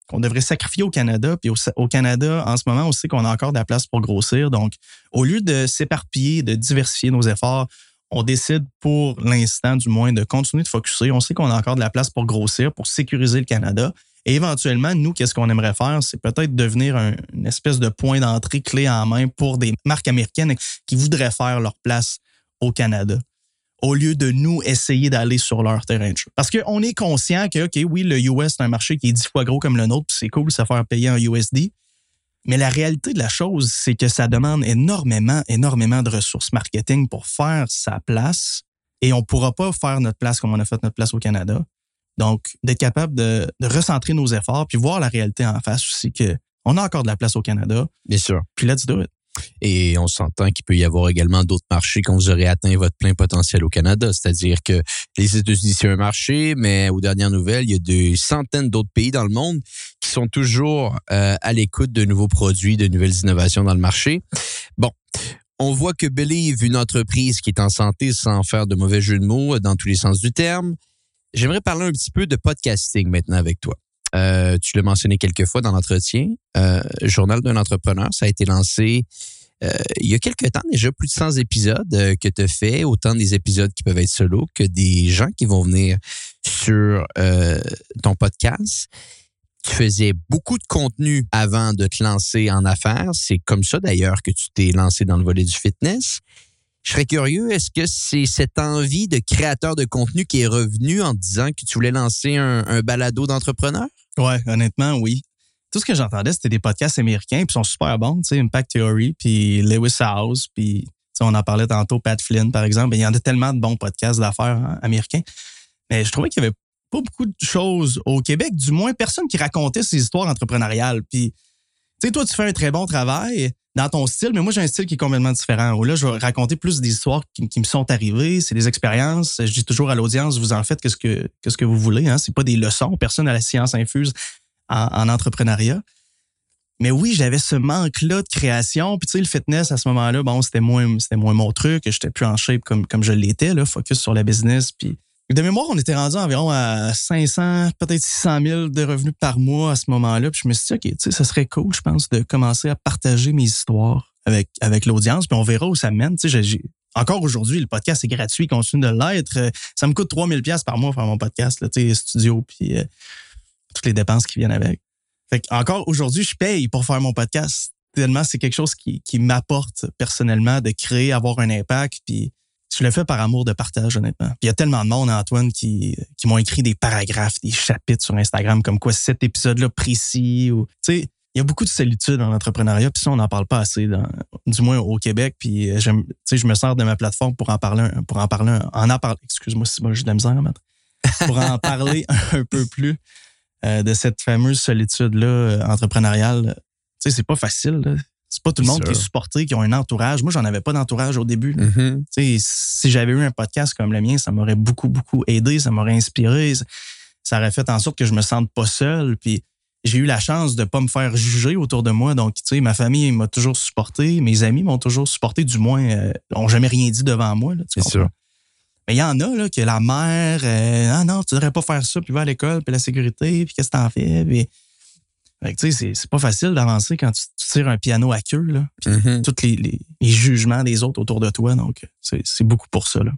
qu'on devrait sacrifier au Canada. Puis au, au Canada, en ce moment, on sait qu'on a encore de la place pour grossir. Donc, au lieu de s'éparpiller, de diversifier nos efforts, on décide pour l'instant, du moins, de continuer de focusser. On sait qu'on a encore de la place pour grossir, pour sécuriser le Canada. Et éventuellement, nous, qu'est-ce qu'on aimerait faire? C'est peut-être devenir un, une espèce de point d'entrée clé en main pour des marques américaines qui voudraient faire leur place au Canada, au lieu de nous essayer d'aller sur leur terrain de jeu. Parce qu'on est conscient que, OK, oui, le U S, c'est un marché qui est dix fois gros comme le nôtre, puis c'est cool de se faire payer en U S D. Mais la réalité de la chose, c'est que ça demande énormément, énormément de ressources marketing pour faire sa place. Et on ne pourra pas faire notre place comme on a fait notre place au Canada. Donc, d'être capable de, de recentrer nos efforts puis voir la réalité en face aussi, qu'on a encore de la place au Canada. Bien sûr. Puis let's do it. Et on s'entend qu'il peut y avoir également d'autres marchés quand vous aurez atteint votre plein potentiel au Canada. C'est-à-dire que les États-Unis, c'est un marché, mais aux dernières nouvelles, il y a des centaines d'autres pays dans le monde qui sont toujours euh, à l'écoute de nouveaux produits, de nouvelles innovations dans le marché. Bon, on voit que Believe, une entreprise qui est en santé sans faire de mauvais jeu de mots dans tous les sens du terme. J'aimerais parler un petit peu de podcasting maintenant avec toi. Euh, tu l'as mentionné quelques fois dans l'entretien. Euh, Journal d'un entrepreneur, ça a été lancé euh, il y a quelques temps déjà, plus de cent épisodes euh, que tu as fait, autant des épisodes qui peuvent être solo que des gens qui vont venir sur euh, ton podcast. Tu faisais beaucoup de contenu avant de te lancer en affaires. C'est comme ça d'ailleurs que tu t'es lancé dans le volet du fitness. Je serais curieux, est-ce que c'est cette envie de créateur de contenu qui est revenue en te disant que tu voulais lancer un, un balado d'entrepreneur? Ouais, honnêtement, oui. Tout ce que j'entendais, c'était des podcasts américains, puis ils sont super bons, tu sais, Impact Theory, puis Lewis House, puis on en parlait tantôt, Pat Flynn, par exemple. Il y en a tellement de bons podcasts d'affaires hein, américains. Mais je trouvais qu'il y avait pas beaucoup de choses au Québec, du moins personne qui racontait ses histoires entrepreneuriales. Puis, tu sais, toi, tu fais un très bon travail dans ton style, mais moi, j'ai un style qui est complètement différent. Où là, je vais raconter plus des histoires qui, qui me sont arrivées, c'est des expériences. Je dis toujours à l'audience, vous en faites qu'est-ce que, qu'est-ce que vous voulez. Hein? C'est pas des leçons. Personne n'a la science infuse en, en entrepreneuriat. Mais oui, j'avais ce manque-là de création. Puis tu sais, le fitness, à ce moment-là, bon, c'était moins, c'était moins mon truc. J'étais plus en shape comme, comme je l'étais, là, focus sur la business. Puis de mémoire, on était rendu environ à cinq cents, peut-être six cent mille de revenus par mois à ce moment-là. Puis je me suis dit, OK, tu sais, ça serait cool, je pense, de commencer à partager mes histoires avec, avec l'audience. Puis on verra où ça mène. Tu sais, j'ai, encore aujourd'hui, le podcast est gratuit, il continue de l'être. Ça me coûte trois mille dollars par mois faire mon podcast, là, tu sais, studio, puis euh, toutes les dépenses qui viennent avec. Fait encore aujourd'hui, je paye pour faire mon podcast. Tellement c'est quelque chose qui, qui m'apporte personnellement de créer, avoir un impact. Puis je le fais par amour de partage, honnêtement. Puis il y a tellement de monde, Antoine, qui, qui m'ont écrit des paragraphes, des chapitres sur Instagram, comme quoi cet épisode-là précis. Ou, tu sais, il y a beaucoup de solitude en entrepreneuriat, puis ça, on n'en parle pas assez, dans, du moins au Québec. Puis j'aime, tu sais, je me sers de ma plateforme pour en parler, pour en parler, en en parler. Excuse-moi si moi j'ai de la misère à mettre. Pour en parler un peu plus. Euh, de cette fameuse solitude-là euh, entrepreneuriale. Tu sais, c'est pas facile. Là. C'est pas tout le monde qui est supporté, qui a un entourage. Moi, j'en avais pas d'entourage au début. Mm-hmm. Tu sais, si j'avais eu un podcast comme le mien, ça m'aurait beaucoup, beaucoup aidé, ça m'aurait inspiré. Ça, ça aurait fait en sorte que je me sente pas seul. Puis j'ai eu la chance de pas me faire juger autour de moi. Donc, tu sais, ma famille m'a toujours supporté, mes amis m'ont toujours supporté, du moins, euh, n'ont jamais rien dit devant moi. Là, tu c'est sûr. Mais il y en a, là, que la mère, euh, ah non, tu devrais pas faire ça, puis va à l'école, puis la sécurité, puis qu'est-ce que t'en fais? Puis, fait que, tu sais, c'est, c'est pas facile d'avancer quand tu, tu tires un piano à queue, là. Puis mm-hmm. tous les, les, les jugements des autres autour de toi. Donc, c'est, c'est beaucoup pour ça, là.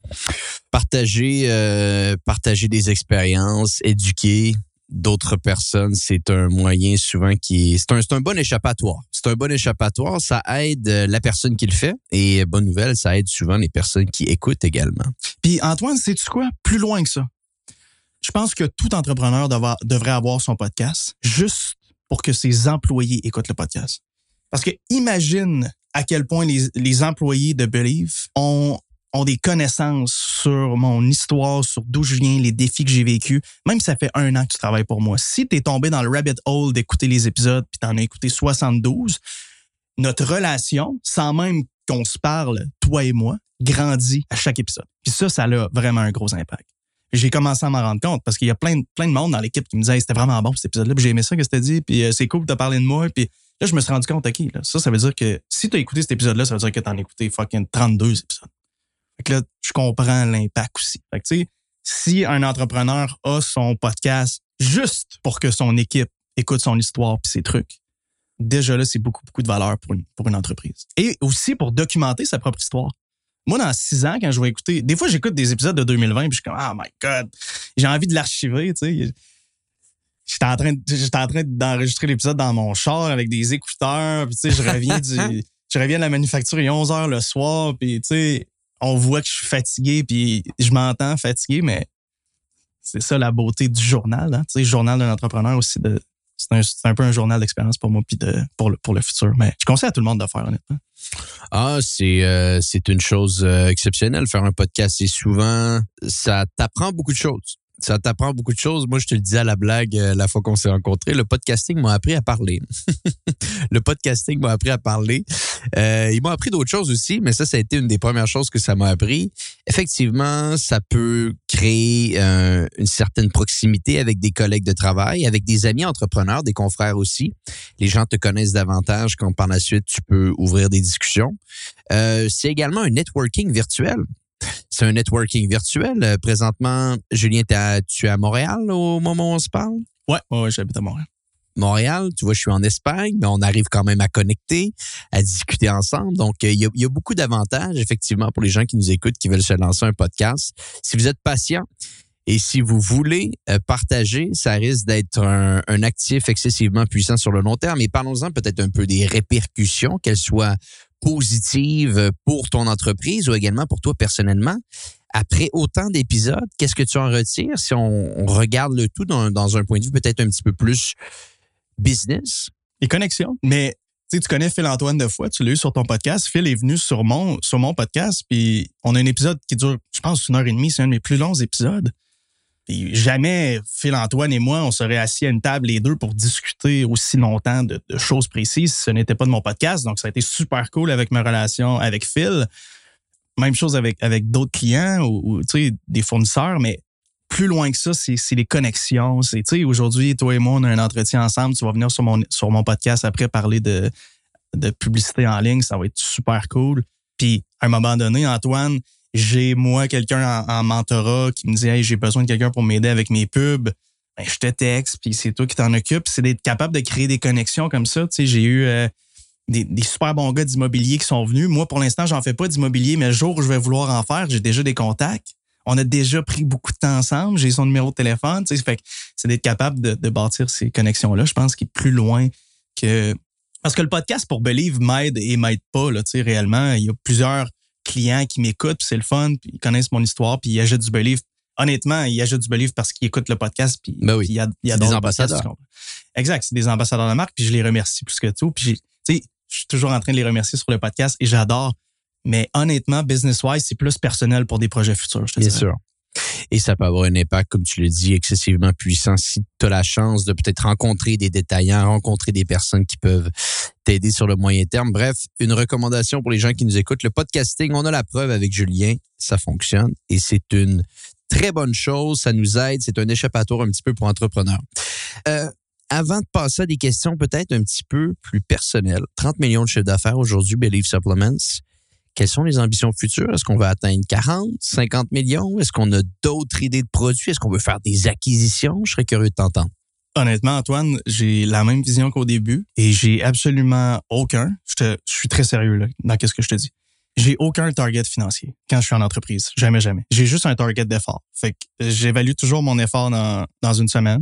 Partager, euh, partager des expériences, éduquer d'autres personnes, c'est un moyen souvent qui est... C'est un, c'est un bon échappatoire. C'est un bon échappatoire. Ça aide la personne qui le fait. Et bonne nouvelle, ça aide souvent les personnes qui écoutent également. Puis Antoine, sais-tu quoi? Plus loin que ça. Je pense que tout entrepreneur devoir, devrait avoir son podcast juste pour que ses employés écoutent le podcast. Parce que imagine à quel point les, les employés de Believe ont... ont des connaissances sur mon histoire, sur d'où je viens, les défis que j'ai vécus. Même si ça fait un an que tu travailles pour moi. Si tu es tombé dans le rabbit hole d'écouter les épisodes puis tu en as écouté soixante-douze, notre relation, sans même qu'on se parle, toi et moi, grandit à chaque épisode. Puis ça, ça a vraiment un gros impact. J'ai commencé à m'en rendre compte parce qu'il y a plein de, plein de monde dans l'équipe qui me disait hey, c'était vraiment bon cet épisode-là, puis j'ai aimé ça que tu as dit, puis euh, c'est cool de te parler de moi, puis là, je me suis rendu compte, OK, là, ça, ça veut dire que si tu as écouté cet épisode-là, ça veut dire que tu en as écouté fucking trente-deux épisodes. Fait que là, je comprends l'impact aussi. Fait que tu sais, si un entrepreneur a son podcast juste pour que son équipe écoute son histoire puis ses trucs. Déjà là, c'est beaucoup, beaucoup de valeur pour une, pour une entreprise. Et aussi pour documenter sa propre histoire. Moi, dans six ans, quand je vais écouter... Des fois, j'écoute des épisodes de deux mille vingt puis je suis comme « Oh my God! » J'ai envie de l'archiver, tu sais. J'étais en train, de, j'étais en train d'enregistrer l'épisode dans mon char avec des écouteurs. Puis, tu sais, je reviens du, je reviens de la manufacture, il est onze heures le soir. Puis, tu sais, on voit que je suis fatigué. Puis, je m'entends fatigué, mais c'est ça la beauté du journal. Hein? Tu sais, le journal d'un entrepreneur aussi, de, c'est, un, c'est un peu un journal d'expérience pour moi puis de, pour, le, pour le futur. Mais je conseille à tout le monde de le faire, honnêtement. Ah, c'est euh, c'est une chose euh, exceptionnelle. Faire un podcast, c'est souvent, ça t'apprend beaucoup de choses. Ça t'apprend beaucoup de choses. Moi, je te le disais à la blague euh, la fois qu'on s'est rencontrés, le podcasting m'a appris à parler. Le podcasting m'a appris à parler. Euh, il m'a appris d'autres choses aussi, mais ça, ça a été une des premières choses que ça m'a appris. Effectivement, ça peut créer euh, une certaine proximité avec des collègues de travail, avec des amis entrepreneurs, des confrères aussi. Les gens te connaissent davantage quand par la suite, tu peux ouvrir des discussions. Euh, c'est également un networking virtuel. C'est un networking virtuel. Présentement, Julien, t'es à, tu es à Montréal au moment où on se parle? Ouais, ouais, j'habite à Montréal. Montréal, tu vois, je suis en Espagne, mais on arrive quand même à connecter, à discuter ensemble. Donc, il y a, il y a beaucoup d'avantages, effectivement, pour les gens qui nous écoutent, qui veulent se lancer un podcast. Si vous êtes patient et si vous voulez partager, ça risque d'être un, un actif excessivement puissant sur le long terme. Et parlons-en peut-être un peu des répercussions, qu'elles soient positives pour ton entreprise ou également pour toi personnellement. Après autant d'épisodes, qu'est-ce que tu en retires si on, on regarde le tout dans, dans un point de vue peut-être un petit peu plus business? Les connexions. Mais tu sais, tu connais Phil-Antoine Defoy, tu l'as eu sur ton podcast. Phil est venu sur mon, sur mon podcast, puis on a un épisode qui dure, je pense, une heure et demie. C'est un de mes plus longs épisodes. Puis jamais Phil-Antoine et moi, on serait assis à une table les deux pour discuter aussi longtemps de, de choses précises si ce n'était pas de mon podcast. Donc, ça a été super cool avec ma relation avec Phil. Même chose avec, avec d'autres clients ou, ou tu sais, des fournisseurs, mais plus loin que ça, c'est, c'est les connexions. C'est, tu sais, aujourd'hui, toi et moi, on a un entretien ensemble. Tu vas venir sur mon, sur mon podcast après parler de, de publicité en ligne. Ça va être super cool. Puis, à un moment donné, Antoine, j'ai, moi, quelqu'un en, en mentorat qui me dit « Hey, j'ai besoin de quelqu'un pour m'aider avec mes pubs. » Ben, je te texte, puis c'est toi qui t'en occupes. C'est d'être capable de créer des connexions comme ça. Tu sais, j'ai eu euh, des, des super bons gars d'immobilier qui sont venus. Moi, pour l'instant, j'en fais pas d'immobilier, mais le jour où je vais vouloir en faire, j'ai déjà des contacts. On a déjà pris beaucoup de temps ensemble. J'ai son numéro de téléphone. Tu sais, fait que c'est d'être capable de, de bâtir ces connexions-là. Je pense qu'il est plus loin que... Parce que le podcast pour Believe m'aide et m'aide pas, là, tu sais, réellement. Il y a plusieurs clients qui m'écoutent, puis c'est le fun, puis ils connaissent mon histoire, puis ils achètent du Believe. Honnêtement, ils achètent du Believe parce qu'ils écoutent le podcast, puis ben oui. il y a, il y a c'est d'autres des ambassadeurs. podcasts. Exact, c'est des ambassadeurs de marque, puis je les remercie plus que tout. Puis, tu sais, je suis toujours en train de les remercier sur le podcast et j'adore. Mais honnêtement, business-wise, c'est plus personnel pour des projets futurs, je te Bien dirais. sûr. Et ça peut avoir un impact, comme tu le dis, excessivement puissant si tu as la chance de peut-être rencontrer des détaillants, rencontrer des personnes qui peuvent t'aider sur le moyen terme. Bref, une recommandation pour les gens qui nous écoutent. Le podcasting, on a la preuve avec Julien, ça fonctionne et c'est une très bonne chose. Ça nous aide. C'est un échappatoire un petit peu pour entrepreneurs. Euh, avant de passer à des questions peut-être un petit peu plus personnelles, trente millions de chiffre d'affaires aujourd'hui, Believe Supplements. Quelles sont les ambitions futures? Est-ce qu'on va atteindre quarante, cinquante millions? Est-ce qu'on a d'autres idées de produits? Est-ce qu'on veut faire des acquisitions? Je serais curieux de t'entendre. Honnêtement, Antoine, j'ai la même vision qu'au début et j'ai absolument aucun, je, te, je suis très sérieux là, dans ce que je te dis, j'ai aucun target financier quand je suis en entreprise. Jamais, jamais. J'ai juste un target d'effort. Fait que j'évalue toujours mon effort dans, dans une semaine,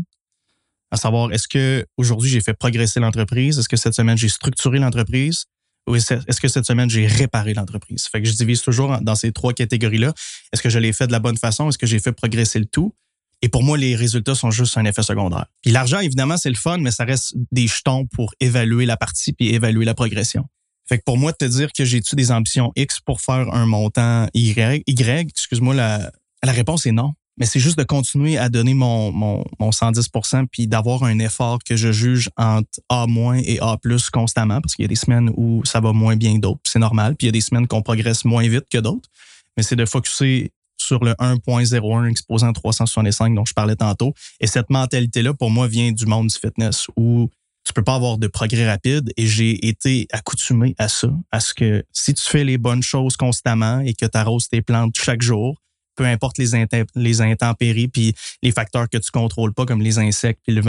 à savoir est-ce que aujourd'hui j'ai fait progresser l'entreprise? Est-ce que cette semaine j'ai structuré l'entreprise? Ou est-ce que cette semaine, j'ai réparé l'entreprise? Fait que je divise toujours dans ces trois catégories-là. Est-ce que je l'ai fait de la bonne façon? Est-ce que j'ai fait progresser le tout? Et pour moi, les résultats sont juste un effet secondaire. Puis l'argent, évidemment, c'est le fun, mais ça reste des jetons pour évaluer la partie puis évaluer la progression. Fait que pour moi, de te dire que j'ai-tu des ambitions X pour faire un montant Y, Y, excuse-moi, la, la réponse est non. Mais c'est juste de continuer à donner mon, mon, mon cent dix pour cent puis d'avoir un effort que je juge entre A- et A plus constamment parce qu'il y a des semaines où ça va moins bien que d'autres. C'est normal. Puis il y a des semaines qu'on progresse moins vite que d'autres. Mais c'est de focusser sur le un virgule zéro un exposant trois cent soixante-cinq dont je parlais tantôt. Et cette mentalité-là, pour moi, vient du monde du fitness où tu peux pas avoir de progrès rapide et j'ai été accoutumé à ça, à ce que si tu fais les bonnes choses constamment et que tu arroses tes plantes chaque jour, peu importe les, inté- les intempéries puis les facteurs que tu contrôles pas comme les insectes puis le vent,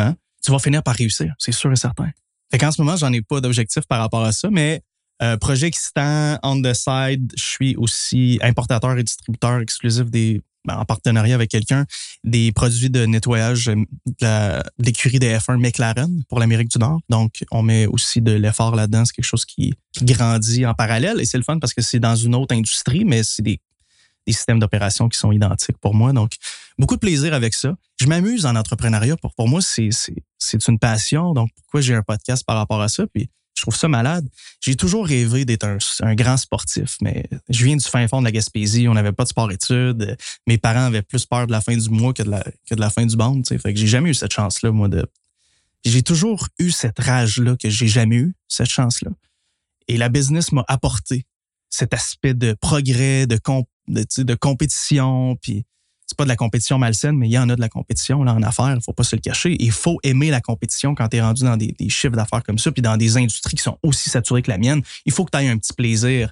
tu vas finir par réussir, c'est sûr et certain. Fait qu'en ce moment, j'en ai pas d'objectif par rapport à ça, mais euh, projet existant, on the side, je suis aussi importateur et distributeur exclusif des, ben, en partenariat avec quelqu'un, des produits de nettoyage de la, de l'écurie des F un McLaren pour l'Amérique du Nord. Donc, on met aussi de l'effort là-dedans. C'est quelque chose qui, qui grandit en parallèle et c'est le fun parce que c'est dans une autre industrie, mais c'est des, des systèmes d'opération qui sont identiques pour moi. Donc, beaucoup de plaisir avec ça. Je m'amuse en entrepreneuriat. Pour, pour moi, c'est, c'est, c'est une passion. Donc, pourquoi j'ai un podcast par rapport à ça? Puis, je trouve ça malade. J'ai toujours rêvé d'être un, un grand sportif, mais je viens du fin fond de la Gaspésie. On n'avait pas de sport-études. Mes parents avaient plus peur de la fin du mois que de la, que de la fin du monde. T'sais. Fait que j'ai jamais eu cette chance-là, moi. de. J'ai toujours eu cette rage-là que j'ai jamais eu, cette chance-là. Et la business m'a apporté cet aspect de progrès, de, comp, de, de compétition. Puis c'est pas de la compétition malsaine, mais il y en a de la compétition là en affaires. Il faut pas se le cacher. Il faut aimer la compétition quand tu es rendu dans des, des chiffres d'affaires comme ça, puis dans des industries qui sont aussi saturées que la mienne. Il faut que tu aies un petit plaisir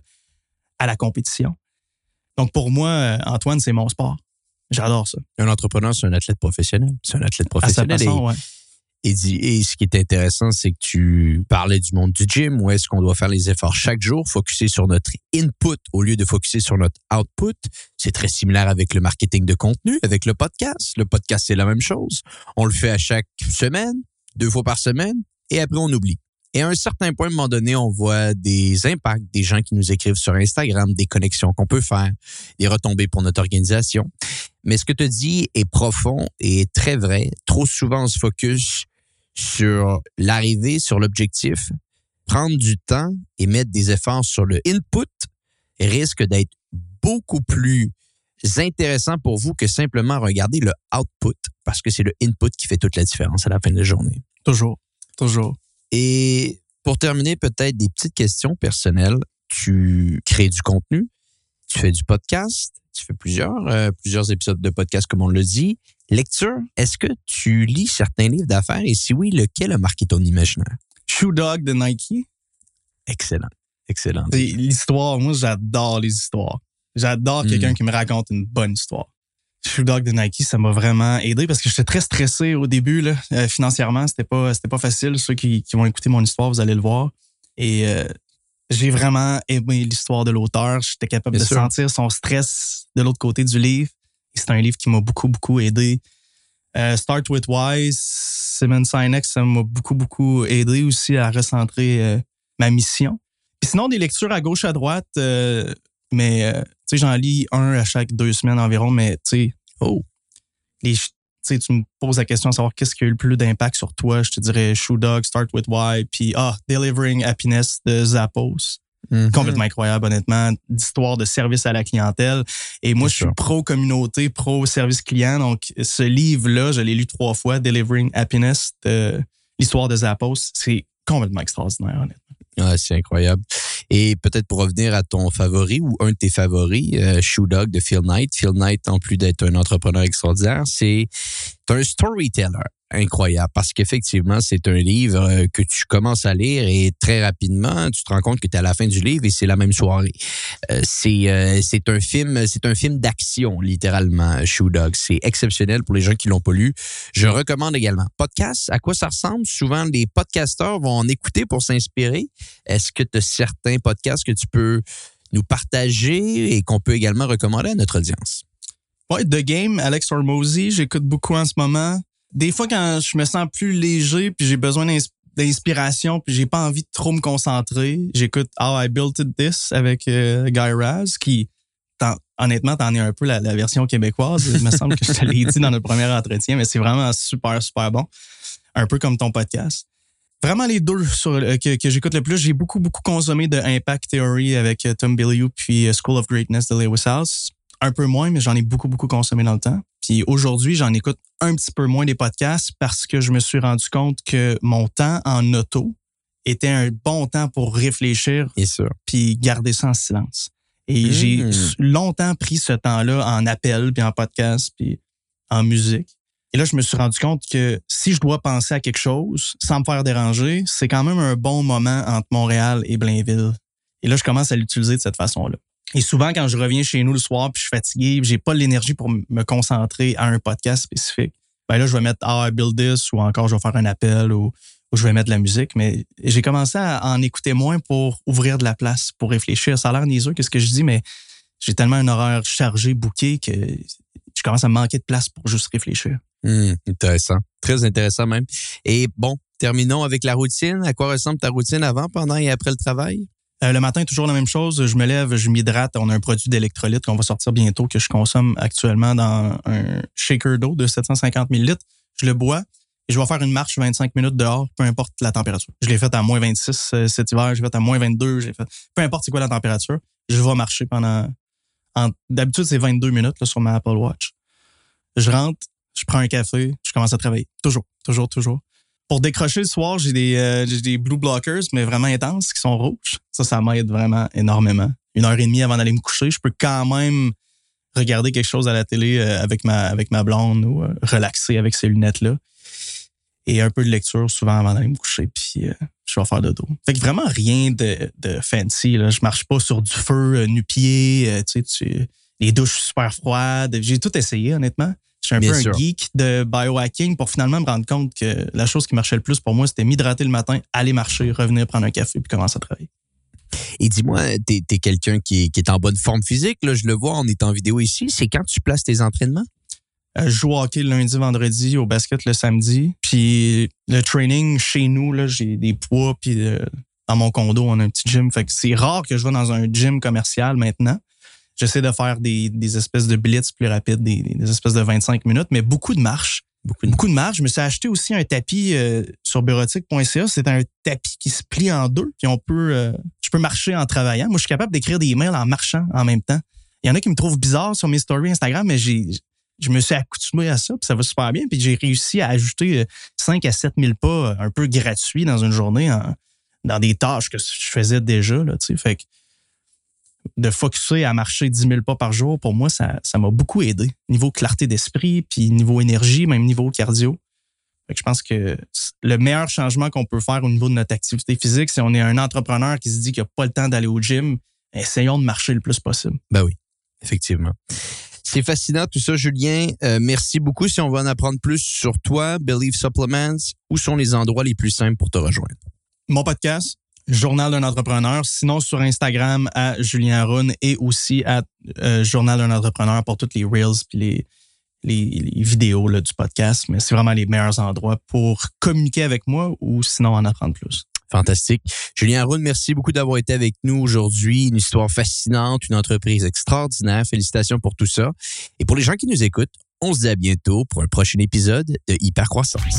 à la compétition. Donc pour moi, Antoine, c'est mon sport. J'adore ça. Un entrepreneur, c'est un athlète professionnel. C'est un athlète professionnel. À sa façon, et... ouais. Et, et ce qui est intéressant, c'est que tu parlais du monde du gym, où est-ce qu'on doit faire les efforts chaque jour, focuser sur notre input au lieu de focuser sur notre output. C'est très similaire avec le marketing de contenu, avec le podcast. Le podcast, c'est la même chose. On le fait à chaque semaine, deux fois par semaine, et après, on oublie. Et à un certain point, à un moment donné, on voit des impacts, des gens qui nous écrivent sur Instagram, des connexions qu'on peut faire, des retombées pour notre organisation. Mais ce que tu dis est profond et très vrai. Trop souvent, on se focus sur l'arrivée, sur l'objectif. Prendre du temps et mettre des efforts sur le input risque d'être beaucoup plus intéressant pour vous que simplement regarder le output, parce que c'est le input qui fait toute la différence à la fin de la journée. Toujours, toujours. Et pour terminer, peut-être des petites questions personnelles. Tu crées du contenu, tu fais du podcast, tu fais plusieurs, euh, plusieurs épisodes de podcast, comme on le dit. Lecture, est-ce que tu lis certains livres d'affaires? Et si oui, lequel a marqué ton imaginaire? Shoe Dog de Nike. Excellent, excellent. C'est l'histoire, moi, j'adore les histoires. J'adore mm. quelqu'un qui me raconte une bonne histoire. Shoe Dog de Nike, ça m'a vraiment aidé parce que j'étais très stressé au début, là, euh, financièrement. C'était pas, c'était pas facile. Ceux qui, qui vont écouter mon histoire, vous allez le voir. Et euh, j'ai vraiment aimé l'histoire de l'auteur. J'étais capable Bien de sûr. sentir son stress de l'autre côté du livre. Et c'est un livre qui m'a beaucoup, beaucoup aidé. Euh, Start with Why, Simon Sinek, ça m'a beaucoup, beaucoup aidé aussi à recentrer euh, ma mission. Puis sinon, des lectures à gauche, à droite, euh, mais euh, tu sais, j'en lis un à chaque deux semaines environ, mais tu sais, oh, les, tu me poses la question de savoir qu'est-ce qui a eu le plus d'impact sur toi. Je te dirais Shoe Dog, Start with Why, puis ah, Delivering Happiness de Zappos. Mm-hmm. Complètement incroyable, honnêtement, d'histoire de service à la clientèle. Et moi, C'est je suis pro-communauté, pro-service client. Donc, ce livre-là, je l'ai lu trois fois, Delivering Happiness, de l'histoire de Zappos. C'est complètement extraordinaire, honnêtement. Ah, c'est incroyable. Et peut-être pour revenir à ton favori ou un de tes favoris, euh, Shoe Dog de Phil Knight. Phil Knight, en plus d'être un entrepreneur extraordinaire, c'est un storyteller incroyable parce qu'effectivement, c'est un livre que tu commences à lire et très rapidement, tu te rends compte que tu es à la fin du livre et c'est la même soirée. Euh, c'est, euh, c'est un film, c'est un film d'action, littéralement, Shoe Dog. C'est exceptionnel pour les gens qui l'ont pas lu. Je recommande également. Podcast, à quoi ça ressemble? Souvent, les podcasteurs vont en écouter pour s'inspirer. Est-ce que tu as certains podcasts que tu peux nous partager et qu'on peut également recommander à notre audience? Oui, The Game, Alex Hormozy, j'écoute beaucoup en ce moment. Des fois, quand je me sens plus léger puis j'ai besoin d'inspiration puis j'ai pas envie de trop me concentrer, j'écoute How I Built This avec euh, Guy Raz, qui, t'en, honnêtement, t'en es un peu la, la version québécoise. Il me semble que je te l'ai dit dans notre premier entretien, mais c'est vraiment super, super bon. Un peu comme ton podcast. Vraiment les deux sur, euh, que, que j'écoute le plus. J'ai beaucoup, beaucoup consommé de Impact Theory avec euh, Tom Bilyeu puis euh, School of Greatness de Lewis Howes. Un peu moins, mais j'en ai beaucoup, beaucoup consommé dans le temps. Puis aujourd'hui, j'en écoute un petit peu moins des podcasts parce que je me suis rendu compte que mon temps en auto était un bon temps pour réfléchir puis garder ça en silence. Et mmh. j'ai longtemps pris ce temps-là en appel, puis en podcast, puis en musique. Et là, je me suis rendu compte que si je dois penser à quelque chose sans me faire déranger, c'est quand même un bon moment entre Montréal et Blainville. Et là, je commence à l'utiliser de cette façon-là. Et souvent, quand je reviens chez nous le soir puis je suis fatigué, j'ai pas l'énergie pour me concentrer à un podcast spécifique. ben là, je vais mettre ah, build this ou encore je vais faire un appel ou, ou je vais mettre de la musique. Mais j'ai commencé à en écouter moins pour ouvrir de la place, pour réfléchir. Ça a l'air niaiseux, qu'est-ce que je dis, mais j'ai tellement un horaire chargé, booké, que je commence à me manquer de place pour juste réfléchir. Mmh, intéressant. Très intéressant même. Et bon, terminons avec la routine. À quoi ressemble ta routine avant, pendant et après le travail? Euh, le matin, toujours la même chose. Je me lève, je m'hydrate. On a un produit d'électrolyte qu'on va sortir bientôt que je consomme actuellement dans un shaker d'eau de sept cent cinquante millilitres. Je le bois et je vais faire une marche vingt-cinq minutes dehors, peu importe la température. Je l'ai fait à moins vingt-six euh, cet hiver, je l'ai fait à moins vingt-deux, j'ai fait peu importe c'est quoi la température. Je vais marcher pendant... En, d'habitude, c'est vingt-deux minutes là, sur ma Apple Watch. Je rentre, je prends un café, je commence à travailler. Toujours, toujours, toujours. Pour décrocher le soir, j'ai des, euh, j'ai des blue blockers, mais vraiment intenses, qui sont rouges. Ça, ça m'aide vraiment énormément. Une heure et demie avant d'aller me coucher, je peux quand même regarder quelque chose à la télé euh, avec ma avec ma blonde ou euh, relaxer avec ces lunettes-là. Et un peu de lecture souvent avant d'aller me coucher, puis euh, je vais faire dodo. Fait que vraiment rien de, de fancy. Là. Je marche pas sur du feu, euh, nu-pied, euh, tu sais, tu, les douches super froides. J'ai tout essayé, honnêtement. Je suis un Bien peu sûr. un geek de biohacking pour finalement me rendre compte que la chose qui marchait le plus pour moi, c'était m'hydrater le matin, aller marcher, revenir prendre un café puis commencer à travailler. Et dis-moi, t'es, t'es quelqu'un qui est, qui est en bonne forme physique, là, je le vois en étant en vidéo ici. C'est quand tu places tes entraînements? Euh, je joue au hockey le lundi, vendredi, au basket le samedi. Puis le training chez nous, là, j'ai des poids. Puis euh, dans mon condo, on a un petit gym. Fait que c'est rare que je vais dans un gym commercial maintenant. J'essaie de faire des, des espèces de blitz plus rapides, des, des espèces de vingt-cinq minutes, mais beaucoup de marches. Beaucoup de, beaucoup de marches. Je me suis acheté aussi un tapis euh, sur bureautique point c a. C'est un tapis qui se plie en deux. Puis on peut, euh, je peux marcher en travaillant. Moi, je suis capable d'écrire des emails en marchant en même temps. Il y en a qui me trouvent bizarre sur mes stories Instagram, mais j'ai... Je me suis accoutumé à ça, puis ça va super bien. Puis j'ai réussi à ajouter cinq à sept mille pas un peu gratuits dans une journée en, dans des tâches que je faisais déjà. Là, tu sais. Fait que de focusser à marcher dix mille pas par jour, pour moi, ça, ça m'a beaucoup aidé. Niveau clarté d'esprit, puis niveau énergie, même niveau cardio. Fait que je pense que le meilleur changement qu'on peut faire au niveau de notre activité physique, si on est un entrepreneur qui se dit qu'il n'a pas le temps d'aller au gym, essayons de marcher le plus possible. Ben oui, effectivement. C'est fascinant tout ça, Julien. Euh, merci beaucoup. Si on veut en apprendre plus sur toi, Believe Supplements, où sont les endroits les plus simples pour te rejoindre? Mon podcast, Journal d'un entrepreneur. Sinon, sur Instagram, à Julien Haroun et aussi à euh, Journal d'un entrepreneur pour toutes les Reels puis les, les, les vidéos là, du podcast. Mais c'est vraiment les meilleurs endroits pour communiquer avec moi ou sinon en apprendre plus. Fantastique. Julien Haroun, merci beaucoup d'avoir été avec nous aujourd'hui. Une histoire fascinante, une entreprise extraordinaire. Félicitations pour tout ça. Et pour les gens qui nous écoutent, on se dit à bientôt pour un prochain épisode de Hypercroissance.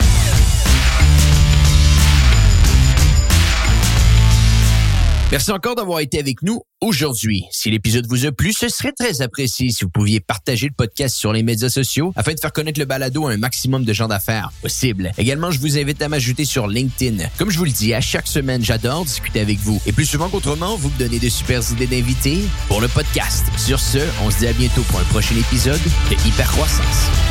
Merci encore d'avoir été avec nous aujourd'hui. Si l'épisode vous a plu, ce serait très apprécié si vous pouviez partager le podcast sur les médias sociaux afin de faire connaître le balado à un maximum de gens d'affaires possible. Également, je vous invite à m'ajouter sur LinkedIn. Comme je vous le dis, à chaque semaine, j'adore discuter avec vous. Et plus souvent qu'autrement, vous me donnez de super idées d'invités pour le podcast. Sur ce, on se dit à bientôt pour un prochain épisode de Hypercroissance.